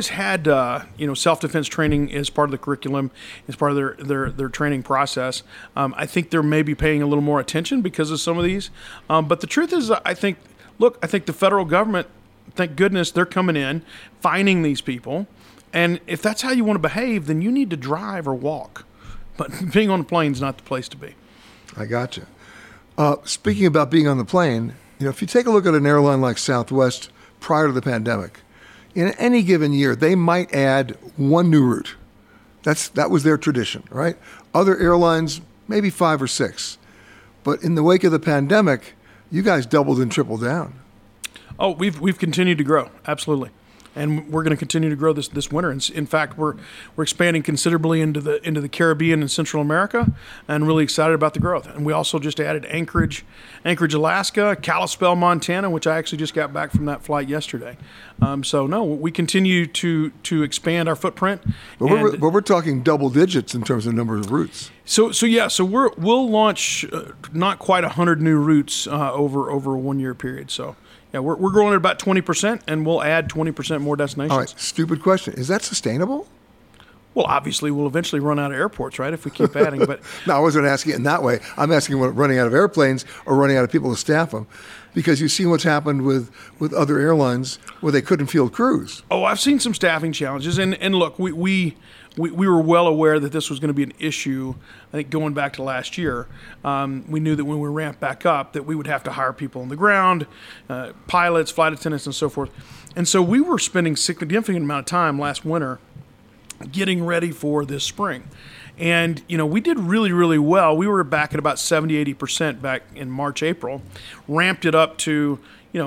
M: self-defense training as part of the curriculum, as part of their training process. I think they're maybe paying a little more attention because of some of these. But the truth is, I think the federal government, thank goodness, they're coming in, finding these people. And if that's how you want to behave, then you need to drive or walk. But being on a plane is not the place to be.
K: I got you. Speaking about being on the plane, if you take a look at an airline like Southwest prior to the pandemic, in any given year, they might add one new route. That was their tradition, right? Other airlines, maybe 5 or 6. But in the wake of the pandemic, you guys doubled and tripled down.
M: Oh, we've continued to grow, absolutely. And we're going to continue to grow this winter. And in fact, we're expanding considerably into the Caribbean and Central America, and really excited about the growth. And we also just added Anchorage, Alaska, Kalispell, Montana, which I actually just got back from that flight yesterday. We continue to expand our footprint.
K: But we're talking double digits in terms of number of routes.
M: So we'll launch not quite 100 new routes over a 1 year period. So. Yeah, we're growing at about 20%, and we'll add 20% more destinations.
K: All right, stupid question. Is that sustainable?
M: Well, obviously, we'll eventually run out of airports, right, if we keep adding. But
K: no, I wasn't asking it in that way. I'm asking about running out of airplanes or running out of people to staff them. Because you've seen what's happened with other airlines where they couldn't field crews.
M: Oh, I've seen some staffing challenges. And look, we were well aware that this was going to be an issue, I think, going back to last year. We knew that when we ramped back up that we would have to hire people on the ground, pilots, flight attendants, and so forth. And so we were spending a significant amount of time last winter getting ready for this spring. And, we did really, really well. We were back at about 70-80% back in March, April, ramped it up to,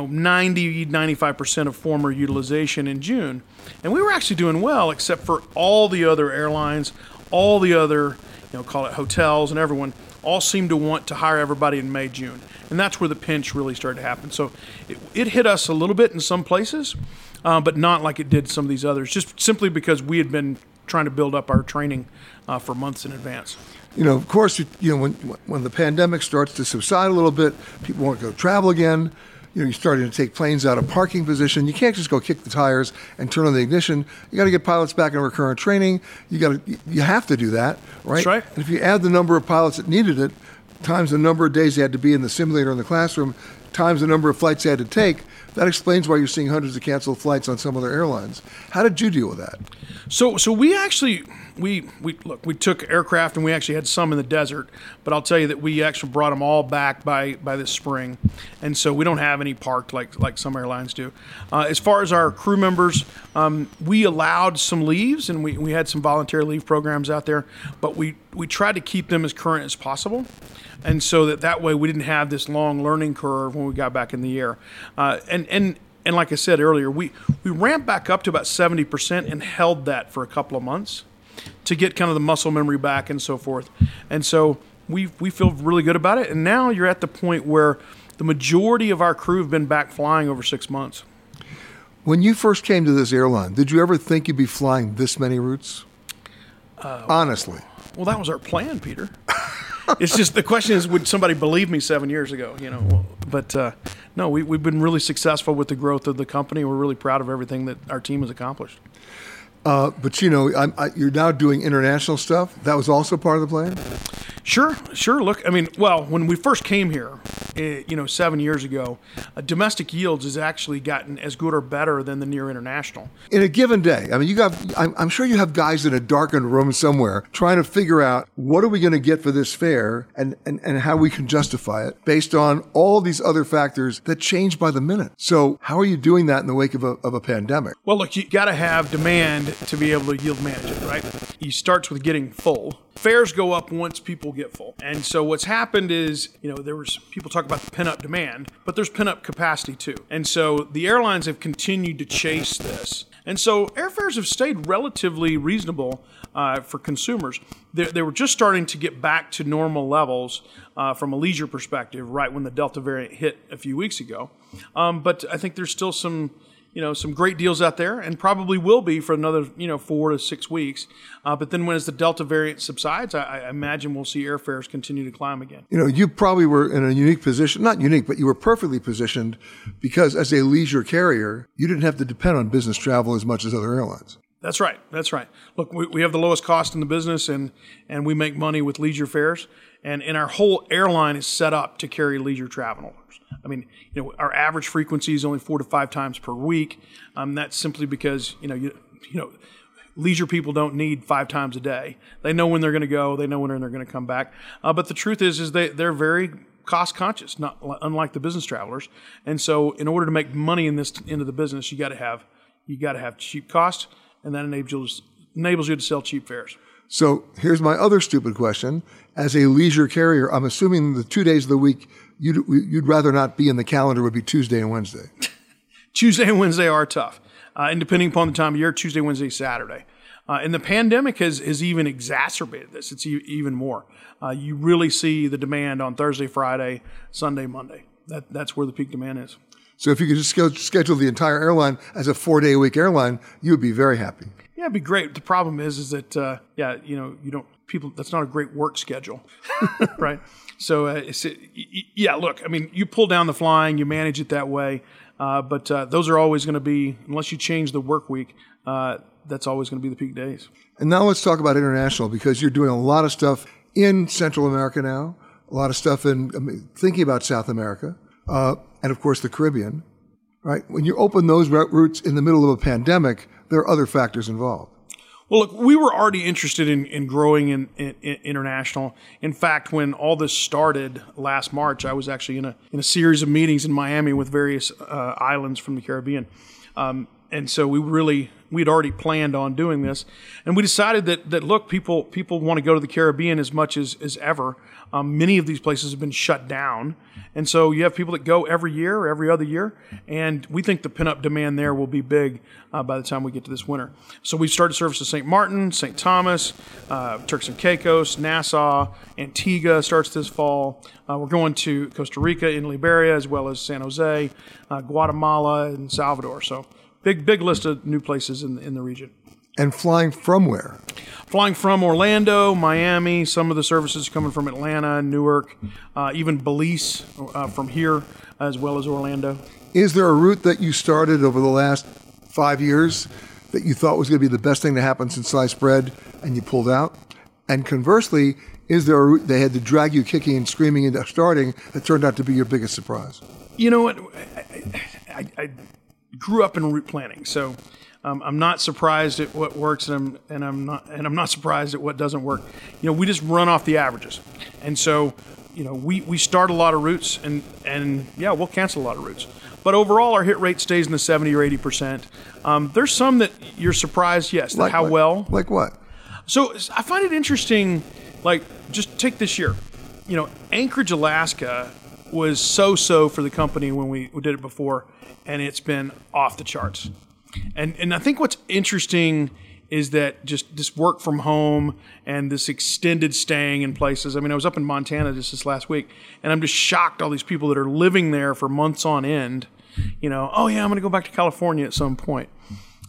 M: 90-95% of former utilization in June. And we were actually doing well, except for all the other airlines, all the other, call it hotels and everyone, all seemed to want to hire everybody in May, June. And that's where the pinch really started to happen. So it hit us a little bit in some places, but not like it did some of these others, just simply because we had been trying to build up our training for months in advance.
K: Of course, when the pandemic starts to subside a little bit, people want to go travel again. You're starting to take planes out of parking position. You can't just go kick the tires and turn on the ignition. You got to get pilots back in recurrent training. You have to do that, right?
M: That's right.
K: And if you add the number of pilots that needed it, times the number of days they had to be in the simulator in the classroom, times the number of flights they had to take, that explains why you're seeing hundreds of canceled flights on some other airlines. How did you deal with that?
M: So we actually we took aircraft, and we actually had some in the desert, but I'll tell you that we actually brought them all back by this spring, and so we don't have any parked like some airlines do. As far as our crew members, we allowed some leaves, and we had some voluntary leave programs out there, but we tried to keep them as current as possible. And so that way we didn't have this long learning curve when we got back in the air. And like I said earlier, we ramped back up to about 70% and held that for a couple of months to get kind of the muscle memory back and so forth. And so we feel really good about it. And now you're at the point where the majority of our crew have been back flying over 6 months.
K: When you first came to this airline, did you ever think you'd be flying this many routes? Honestly.
M: Well, that was our plan, Peter. It's just the question is, would somebody believe me 7 years ago? But no, we've been really successful with the growth of the company. We're really proud of everything that our team has accomplished.
K: But you're now doing international stuff. That was also part of the plan?
M: Sure. Look, when we first came here, 7 years ago, domestic yields has actually gotten as good or better than the near international.
K: In a given day, I'm sure you have guys in a darkened room somewhere trying to figure out what are we going to get for this fare and how we can justify it based on all these other factors that change by the minute. So how are you doing that in the wake of a pandemic?
M: Well, look, you got to have demand to be able to yield manage it, right? It starts with getting full. Fares go up once people get full. And so what's happened is, people talk about the pent-up demand, but there's pent-up capacity too. And so the airlines have continued to chase this. And so airfares have stayed relatively reasonable for consumers. They were just starting to get back to normal levels from a leisure perspective right when the Delta variant hit a few weeks ago. But I think there's still some great deals out there, and probably will be for another, 4 to 6 weeks. But then as the Delta variant subsides, I imagine we'll see airfares continue to climb again.
K: You probably were in a unique position, not unique, but you were perfectly positioned because as a leisure carrier, you didn't have to depend on business travel as much as other airlines.
M: That's right. Look, we have the lowest cost in the business, and we make money with leisure fares. And our whole airline is set up to carry leisure travelers. Our average frequency is only 4 to 5 times per week. That's simply because, leisure people don't need 5 times a day. They know when they're going to go. They know when they're going to come back. But the truth is they're very cost conscious, unlike the business travelers. And so in order to make money in this end of the business, you got to have cheap costs, and that enables you to sell cheap fares.
K: So here's my other stupid question. As a leisure carrier, I'm assuming the 2 days of the week you'd rather not be in the calendar would be Tuesday and Wednesday.
M: Tuesday and Wednesday are tough. And depending upon the time of year, Tuesday, Wednesday, Saturday. And the pandemic has even exacerbated this. It's even more. You really see the demand on Thursday, Friday, Sunday, Monday. That's where the peak demand is.
K: So if you could just schedule the entire airline as a 4-day-a-week airline, you would be very happy.
M: Yeah, it'd be great. The problem is that that's not a great work schedule, right? So look, you pull down the flying, you manage it that way, but those are always going to be, unless you change the work week, that's always going to be the peak days. And
K: now let's talk about international, because you're doing a lot of stuff in Central America now, a lot of stuff thinking about South America, and of course the Caribbean, right? When you open those routes in the middle of a pandemic, there are other factors involved.
M: Well, look, we were already interested in growing in international. In fact, when all this started last March, I was actually in a series of meetings in Miami with various islands from the Caribbean. And so we'd already planned on doing this. And we decided that look, people want to go to the Caribbean as much as ever. Many of these places have been shut down. And so you have people that go every year or every other year. And we think the pent-up demand there will be big by the time we get to this winter. So we started service to St. Martin, St. Thomas, Turks and Caicos, Nassau, Antigua starts this fall. We're going to Costa Rica and Liberia, as well as San Jose, Guatemala, and Salvador. So big list of new places in the region.
K: And flying from where?
M: Flying from Orlando, Miami, some of the services coming from Atlanta, Newark, even Belize from here, as well as Orlando.
K: Is there a route that you started over the last 5 years that you thought was going to be the best thing to happen since sliced bread and you pulled out? And conversely, is there a route they had to drag you kicking and screaming into starting that turned out to be your biggest surprise?
M: You know what? I grew up in route planning, so I'm not surprised at what works, and I'm not surprised at what doesn't work. We just run off the averages, and so we start a lot of routes, and we'll cancel a lot of routes. But overall, our hit rate stays in the 70 or 80%. There's some that you're surprised, yes,
K: like
M: how
K: what?
M: well.
K: Like what?
M: So I find it interesting. Like, just take this year. Anchorage, Alaska was so for the company when we did it before, and it's been off the charts. And I think what's interesting is that just this work from home and this extended staying in places. I was up in Montana just this last week, and I'm just shocked all these people that are living there for months on end. I'm going to go back to California at some point.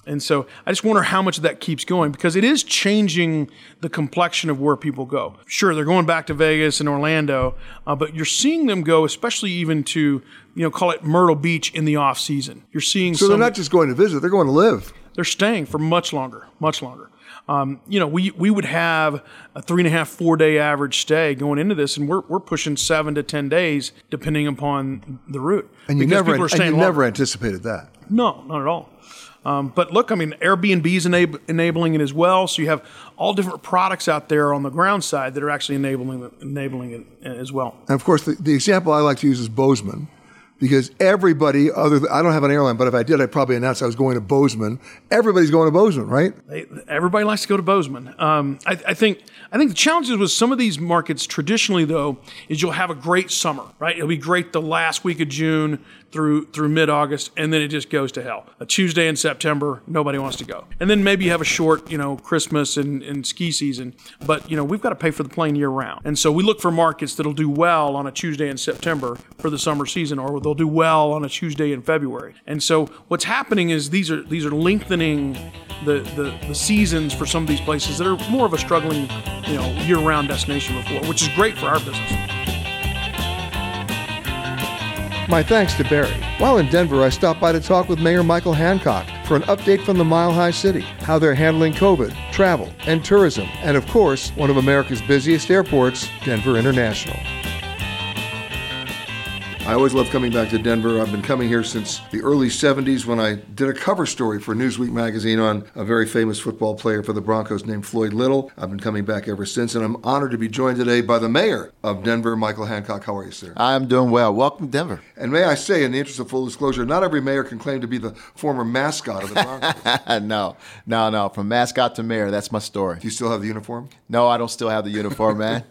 M: And so I just wonder how much of that keeps going, because it is changing the complexion of where people go. Sure, they're going back to Vegas and Orlando, but you're seeing them go, especially even to, call it Myrtle Beach in the off season. You're seeing
K: they're not just going to visit, they're going to live.
M: They're staying for much longer. We would have a 3.5-4 day average stay going into this, and we're pushing 7 to 10 days depending upon the route.
K: And you never anticipated that.
M: No, not at all. But look, Airbnb is enabling it as well. So you have all different products out there on the ground side that are actually enabling it as well.
K: And of course, the example I like to use is Bozeman. Because everybody, I don't have an airline, but if I did, I'd probably announce I was going to Bozeman. Everybody's going to Bozeman, right?
M: Everybody likes to go to Bozeman. I think the challenges with some of these markets traditionally, though, is you'll have a great summer, right? It'll be great the last week of June through mid-August, and then it just goes to hell. A Tuesday in September, nobody wants to go. And then maybe you have a short, Christmas and ski season, but, we've got to pay for the plane year-round. And so we look for markets that'll do well on a Tuesday in September for the summer season, or they'll do well on a Tuesday in February. And so what's happening is these are lengthening the seasons for some of these places that are more of a struggling, year-round destination before, which is great for our business.
K: My thanks to Barry. While in Denver, I stopped by to talk with Mayor Michael Hancock for an update from the Mile High City, how they're handling COVID, travel, and tourism, and of course, one of America's busiest airports, Denver International. I always love coming back to Denver. I've been coming here since the early 70s when I did a cover story for Newsweek magazine on a very famous football player for the Broncos named Floyd Little. I've been coming back ever since, and I'm honored to be joined today by the mayor of Denver, Michael Hancock. How are you, sir?
N: I'm doing well. Welcome to Denver.
K: And may I say, in the interest of full disclosure, not every mayor can claim to be the former mascot of the Broncos.
N: No. From mascot to mayor, that's my story.
K: Do you still have the uniform?
N: No, I don't still have the uniform, man.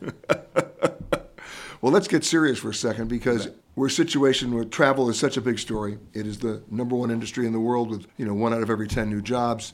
K: Well, let's get serious for a second, because we're a situation where travel is such a big story. It is the number one industry in the world with 1 out of every 10 new jobs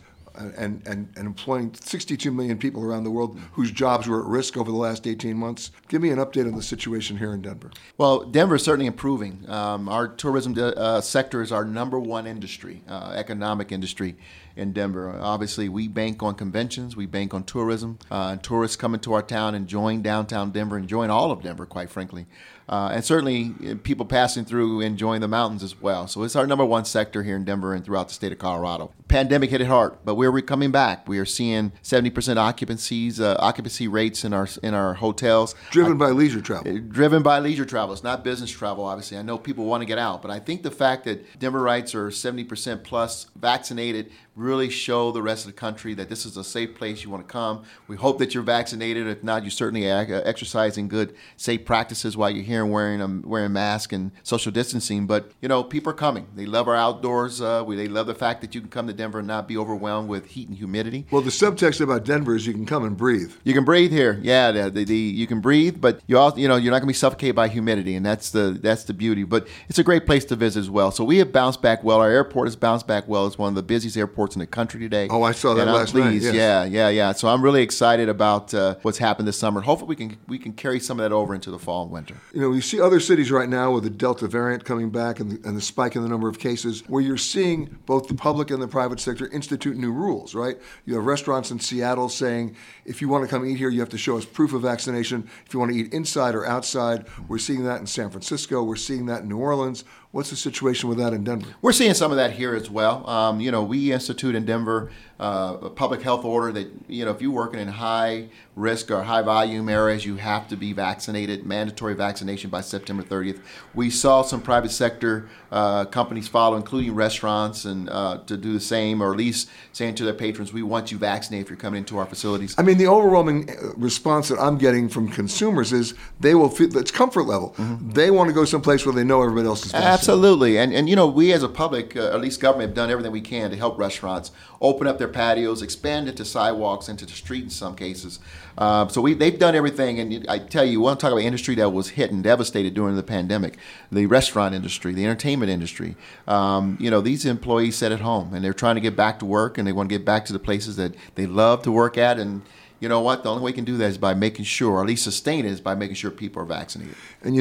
K: and employing 62 million people around the world whose jobs were at risk over the last 18 months. Give me an update on the situation here in Denver.
N: Well, Denver is certainly improving. Our tourism sector is our number one industry, economic industry in Denver. Obviously, we bank on conventions, we bank on tourism, tourists coming to our town, enjoying downtown Denver, enjoying all of Denver, quite frankly. And certainly people passing through, enjoying the mountains as well. So it's our number one sector here in Denver and throughout the state of Colorado. Pandemic hit it hard, but we're coming back. We are seeing 70% occupancy rates in our hotels.
K: Driven by leisure travel.
N: Driven by leisure travel. It's not business travel, obviously. I know people want to get out, but I think the fact that Denverites are 70% plus vaccinated really show the rest of the country that this is a safe place you want to come. We hope that you're vaccinated. If not, you certainly exercising good, safe practices while you're here and wearing masks and social distancing. But, people are coming. They love our outdoors. They love the fact that you can come to Denver and not be overwhelmed with heat and humidity.
K: Well, the subtext about Denver is you can come and breathe.
N: You can breathe here. Yeah, you can breathe, but you're not going to be suffocated by humidity, and that's the beauty. But it's a great place to visit as well. So we have bounced back well. Our airport has bounced back well. It's one of the busiest airports in the country today.
K: Oh, I saw that last night. Yes.
N: Yeah. So I'm really excited about what's happened this summer. Hopefully we can carry some of that over into the fall and winter.
K: You see other cities right now with the Delta variant coming back and the spike in the number of cases, where you're seeing both the public and the private sector institute new rules, right? You have restaurants in Seattle saying, if you want to come eat here, you have to show us proof of vaccination. If you want to eat inside or outside, we're seeing that in San Francisco. We're seeing that in New Orleans. What's the situation with that in Denver?
N: We're seeing some of that here as well. We institute in Denver a public health order that, if you're working in high risk or high volume areas, you have to be vaccinated, mandatory vaccination by September 30th. We saw some private sector companies follow, including restaurants, and to do the same, or at least saying to their patrons, we want you vaccinated if you're coming into our facilities.
K: The overwhelming response that I'm getting from consumers is they will feel it's comfort level. Mm-hmm. They want to go someplace where they know everybody else is vaccinated.
N: Absolutely. And we as a public, at least government, have done everything we can to help restaurants open up their patios, expand into sidewalks, into the street in some cases. So they've done everything. And I tell you, you want to talk about an industry that was hit and devastated during the pandemic, the restaurant industry, the entertainment industry. These employees sit at home and they're trying to get back to work, and they want to get back to the places that they love to work at. And you know what? The only way we can do that is by making sure, or at least sustain it, is by making sure people are vaccinated.
K: And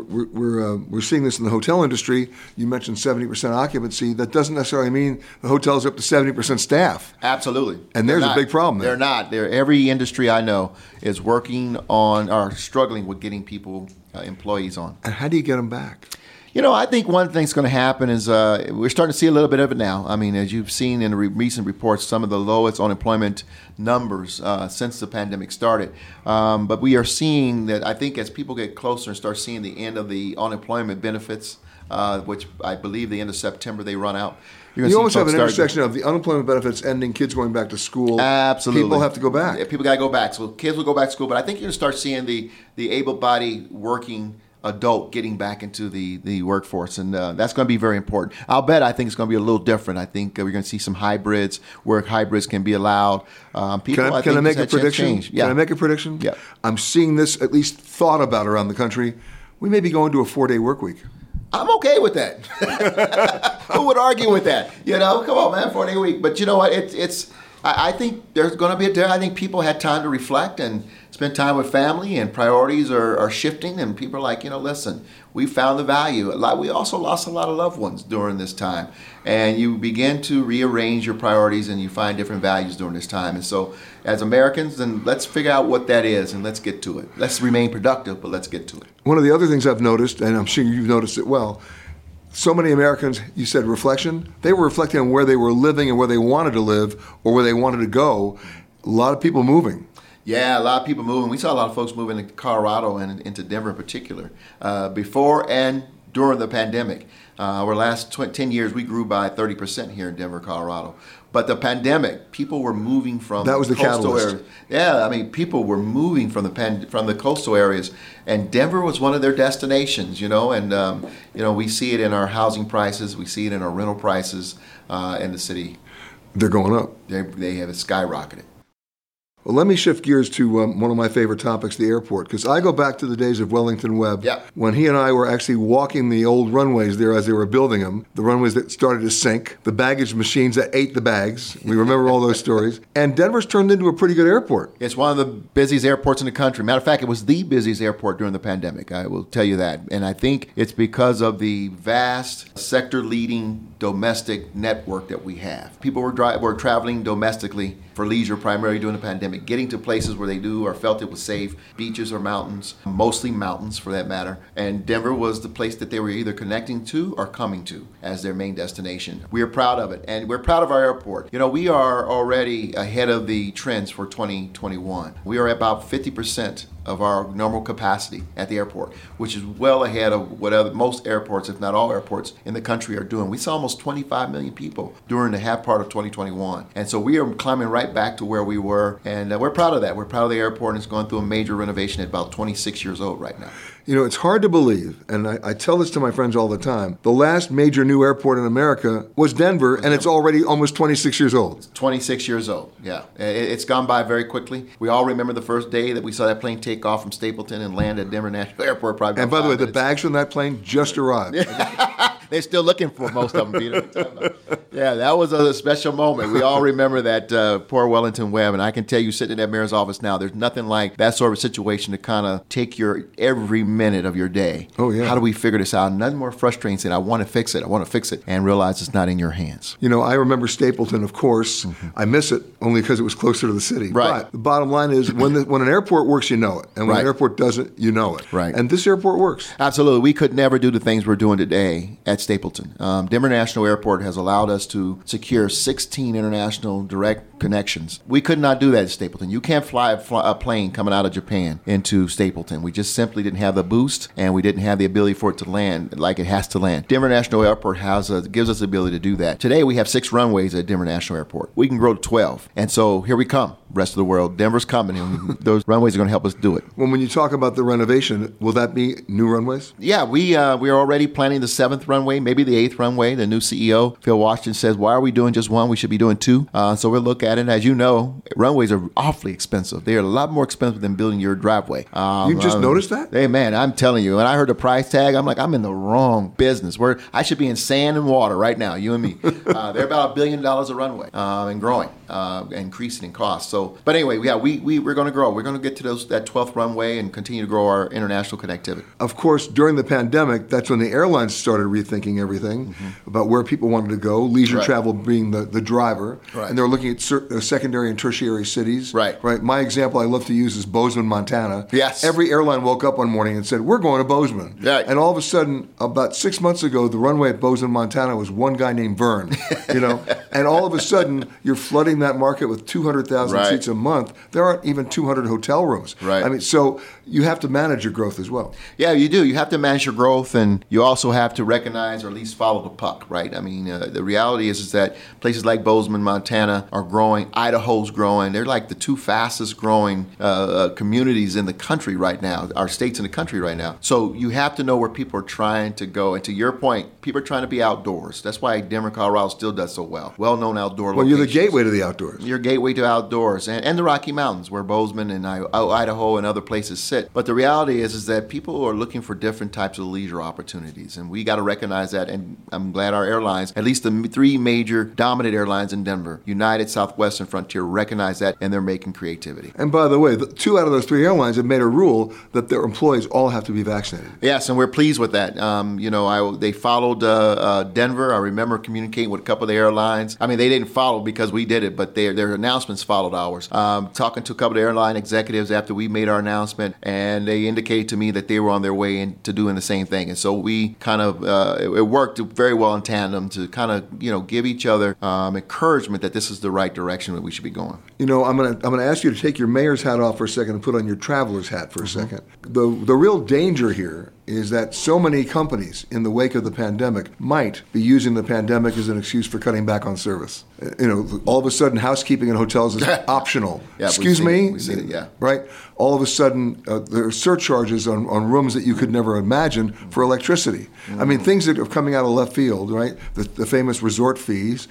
K: we're seeing this in the hotel industry. You mentioned 70% occupancy. That doesn't necessarily mean the hotel's up to 70% staff.
N: Absolutely.
K: And there's a big problem there.
N: They're not. Every industry I know is working on or struggling with getting people, employees on.
K: And how do you get them back?
N: I think one thing's going to happen is we're starting to see a little bit of it now. I mean, as you've seen in the recent reports, some of the lowest unemployment numbers since the pandemic started. But we are seeing that, I think, as people get closer and start seeing the end of the unemployment benefits, which I believe the end of September they run out.
K: You always have an intersection of the unemployment benefits ending, kids going back to school.
N: Absolutely.
K: People have to go back.
N: Yeah, people got to go back. So kids will go back to school. But I think you're going to start seeing the able-bodied working adult getting back into the workforce, and that's going to be very important. I think it's going to be a little different. I think we're going to see some hybrids, where hybrids can be allowed. Can
K: I make a prediction?
N: Yeah.
K: Can I make a prediction?
N: Yeah.
K: I'm seeing this at least thought about around the country. We may be going to a 4-day work week.
N: I'm okay with that. Who would argue with that? Come on, man, 4-day week. But you know what? I think there's going to be I think people had time to reflect and spend time with family, and priorities are shifting, and people are like, listen, we found the value. We also lost a lot of loved ones during this time, and you begin to rearrange your priorities and you find different values during this time. And so as Americans, then let's figure out what that is and let's get to it. Let's remain productive, but let's get to it.
K: One of the other things I've noticed, and I'm sure you've noticed it well, so many Americans, you said reflection, they were reflecting on where they were living and where they wanted to live or where they wanted to go. A lot of people moving.
N: Yeah, a lot of people moving. We saw a lot of folks moving to Colorado and into Denver in particular. Before and during the pandemic, our last 10 years, we grew by 30% here in Denver, Colorado. But the pandemic, people were moving from
K: that was the
N: coastal
K: catalyst.
N: areas. Yeah, I mean, people were moving from the coastal areas, and Denver was one of their destinations. And we see it in our housing prices, we see it in our rental prices in the city.
K: They're going up.
N: They have skyrocketed.
K: Well, let me shift gears to one of my favorite topics, the airport, because I go back to the days of Wellington Webb, when he and I were actually walking the old runways there as they were building them, the runways that started to sink, the baggage machines that ate the bags. We remember all those stories. And Denver's turned into a pretty good airport.
N: It's one of the busiest airports in the country. Matter of fact, it was the busiest airport during the pandemic. I will tell you that. And I think it's because of the vast sector-leading domestic network that we have. People were traveling domestically for leisure primarily during the pandemic, getting to places where they knew or felt it was safe, beaches or mountains, mostly mountains for that matter. And Denver was the place that they were either connecting to or coming to as their main destination. We are proud of it, and we're proud of our airport. We are already ahead of the trends for 2021. We are about 50% of our normal capacity at the airport, which is well ahead of what most airports, if not all airports in the country, are doing. We saw almost 25 million people during the half part of 2021. And so we are climbing right back to where we were, and we're proud of that. We're proud of the airport, and it's going through a major renovation at about 26 years old right now.
K: It's hard to believe, and I tell this to my friends all the time, the last major new airport in America was Denver, and it's already almost 26 years old.
N: It's 26 years old, yeah. It's gone by very quickly. We all remember the first day that we saw that plane take off from Stapleton and land at Denver National Airport. Probably.
K: And by the way, the bags from that plane just arrived.
N: They're still looking for most of them, Peter. Yeah, that was a special moment. We all remember that poor Wellington Webb, and I can tell you, sitting in that mayor's office now, there's nothing like that sort of situation to kind of take your every minute of your day.
K: Oh, yeah.
N: How do we figure this out? Nothing more frustrating saying, I want to fix it, and realize it's not in your hands.
K: I remember Stapleton, of course. Mm-hmm. I miss it only because it was closer to the city.
N: Right.
K: But the bottom line is, when an airport works, you know it. And when an airport doesn't, you know it.
N: Right.
K: And this airport works.
N: Absolutely. We could never do the things we're doing today at Stapleton. Denver National Airport has allowed us to secure 16 international direct connections. We could not do that at Stapleton. You can't fly a plane coming out of Japan into Stapleton. We just simply didn't have the boost, and we didn't have the ability for it to land like it has to land. Denver National Airport gives us the ability to do that. Today we have 6 runways at Denver National Airport. We can grow to 12. And so here we come. Rest of the world. Denver's coming, and those runways are going to help us do it.
K: Well, when you talk about the renovation, will that be new runways?
N: Yeah, we are already planning the 7th runway runway, maybe the 8th runway. The new CEO, Phil Washington, says, why are we doing just one? We should be doing 2. So we'll look at it. As you know, runways are awfully expensive. They're a lot more expensive than building your driveway.
K: You just noticed that?
N: Hey, man, I'm telling you. When I heard the price tag, I'm like, I'm in the wrong business. Where I should be in sand and water right now, you and me. They're about $1 billion a runway and growing, increasing in cost. So, but anyway, yeah, we're going to grow. We're going to get to that 12th runway and continue to grow our international connectivity.
K: Of course, during the pandemic, that's when the airlines started rethinking everything about where people wanted to go, leisure travel being the driver. Right. And they were looking at secondary and tertiary cities. Right. My example I love to use is Bozeman, Montana. Yes. Every airline woke up one morning and said, we're going to Bozeman. Right. And all of a sudden, about 6 months ago, the runway at Bozeman, Montana was one guy named Vern. And all of a sudden, you're flooding that market with 200,000 seats a month. There aren't even 200 hotel rooms. Right. I mean, so you have to manage your growth as well.
N: Yeah, you do. You have to manage your growth, and you also have to recognize or at least follow the puck, right? I mean, the reality is that places like Bozeman, Montana are growing. Idaho's growing. They're like the 2 fastest growing communities in the country right now, our states in the country right now. So you have to know where people are trying to go. And to your point, people are trying to be outdoors. That's why Denver, Colorado still does so well. Well-known outdoor locations.
K: You're the gateway to the outdoors.
N: You're gateway to outdoors. And the Rocky Mountains, where Bozeman and Idaho and other places sit. But the reality is that people are looking for different types of leisure opportunities. And we got to recognize that. And I'm glad our airlines, at least the 3 major dominant airlines in Denver, United, Southwest, and Frontier, recognize that, and they're making creativity.
K: And by the way, 2 out of those 3 airlines have made a rule that their employees all have to be vaccinated.
N: Yes, and we're pleased with that. They followed Denver. I remember communicating with a couple of the airlines. I mean, they didn't follow because we did it, but their announcements followed ours. Talking to a couple of airline executives after we made our announcement, and they indicated to me that they were on their way into doing the same thing. And so we kind of, it worked very well in tandem to kind of, give each other encouragement that this is the right direction that we should be going.
K: I'm gonna ask you to take your mayor's hat off for a second and put on your traveler's hat for a second. The real danger here is that so many companies in the wake of the pandemic might be using the pandemic as an excuse for cutting back on service. All of a sudden, housekeeping in hotels is optional. Excuse me?
N: We've seen it, yeah.
K: Right? All of a sudden, there are surcharges on rooms that you could never imagine for electricity. I mean, things that are coming out of left field, right? The famous resort fees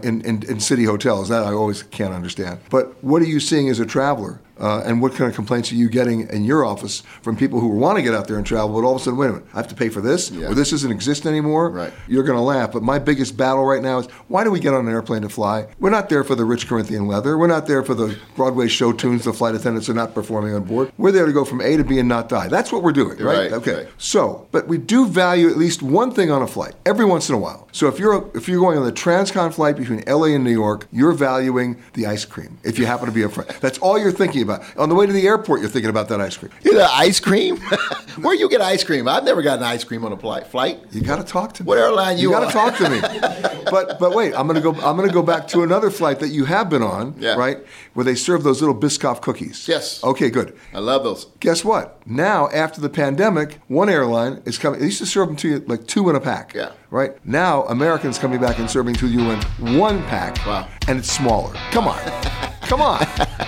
K: in city hotels. That I always can't understand. But what are you seeing as a traveler? And what kind of complaints are you getting in your office from people who want to get out there and travel, but all of a sudden, wait a minute, I have to pay for this, or this doesn't exist anymore? Right. You're going to laugh, but my biggest battle right now is, why do we get on an airplane to fly? We're not there for the rich Corinthian leather. We're not there for the Broadway show tunes the flight attendants are not performing on board. We're there to go from A to B and not die. That's what we're doing, right? Okay. Right. So, but we do value at least one thing on a flight, every once in a while. So if you're going on the transcon flight between LA and New York, you're valuing the ice cream, if you happen to be a friend. That's all you're thinking about. On the way to the airport, you're thinking about that ice cream.
N: You know, ice cream? Where you get ice cream? I've never gotten ice cream on a flight.
K: You got to talk to me.
N: What airline you
K: got to talk to me. But wait, I'm going to go back to another flight that you have been on, right? Where they serve those little Biscoff cookies.
N: Yes.
K: Okay, good.
N: I love those.
K: Guess what? Now, after the pandemic, one airline is coming. They used to serve them to you like 2 in a pack. Yeah. Right? Now, Americans coming back and serving to you in 1 pack. Wow. And it's smaller. Come on. Come on.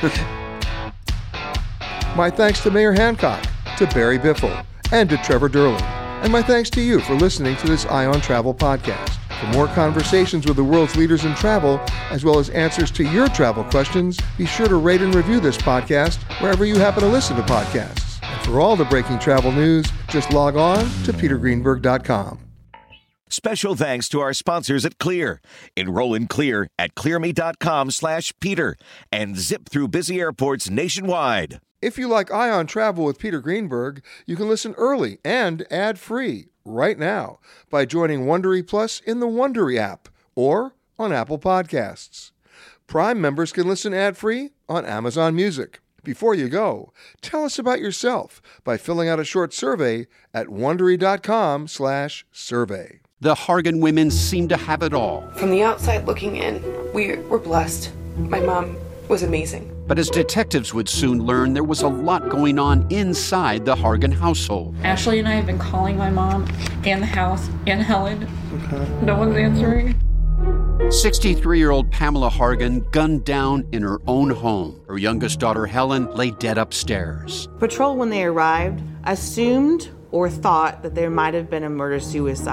K: My thanks to Mayor Hancock, to Barry Biffle, and to Trevor Durling. And my thanks to you for listening to this Eye on Travel podcast. For more conversations with the world's leaders in travel, as well as answers to your travel questions, be sure to rate and review this podcast wherever you happen to listen to podcasts. And for all the breaking travel news, just log on to petergreenberg.com.
J: Special thanks to our sponsors at Clear. Enroll in Clear at clearme.com/Peter and zip through busy airports nationwide.
K: If you like Eye on Travel with Peter Greenberg, you can listen early and ad-free right now by joining Wondery Plus in the Wondery app or on Apple Podcasts. Prime members can listen ad-free on Amazon Music. Before you go, tell us about yourself by filling out a short survey at Wondery.com/survey.
O: The Hargan women seem to have it all.
P: From the outside looking in, we were blessed. My mom was amazing.
O: But as detectives would soon learn, there was a lot going on inside the Hargan household.
Q: Ashley and I have been calling my mom and the house and Helen. No one's answering.
O: 63-year-old Pamela Hargan gunned down in her own home. Her youngest daughter, Helen, lay dead upstairs.
R: Patrol, when they arrived, assumed or thought that there might have been a murder-suicide.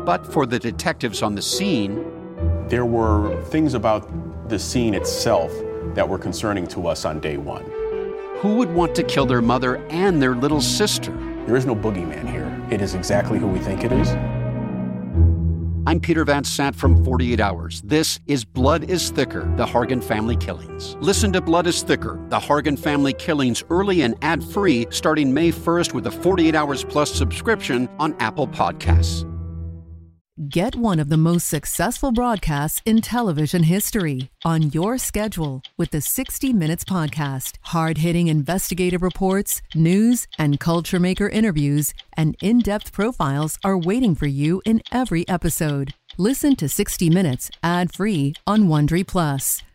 O: But for the detectives on the scene,
R: there were things about the scene itself that were concerning to us on day one.
O: Who would want to kill their mother and their little sister?
R: There is no boogeyman here. It is exactly who we think it is.
O: I'm Peter Van Sant from 48 Hours. This is Blood is Thicker, The Hargan Family Killings. Listen to Blood is Thicker, The Hargan Family Killings early and ad-free starting May 1st with a 48 Hours Plus subscription on Apple Podcasts.
S: Get one of the most successful broadcasts in television history on your schedule with the 60 Minutes Podcast. Hard-hitting investigative reports, news, and culture maker interviews, and in-depth profiles are waiting for you in every episode. Listen to 60 Minutes ad-free on Wondery Plus.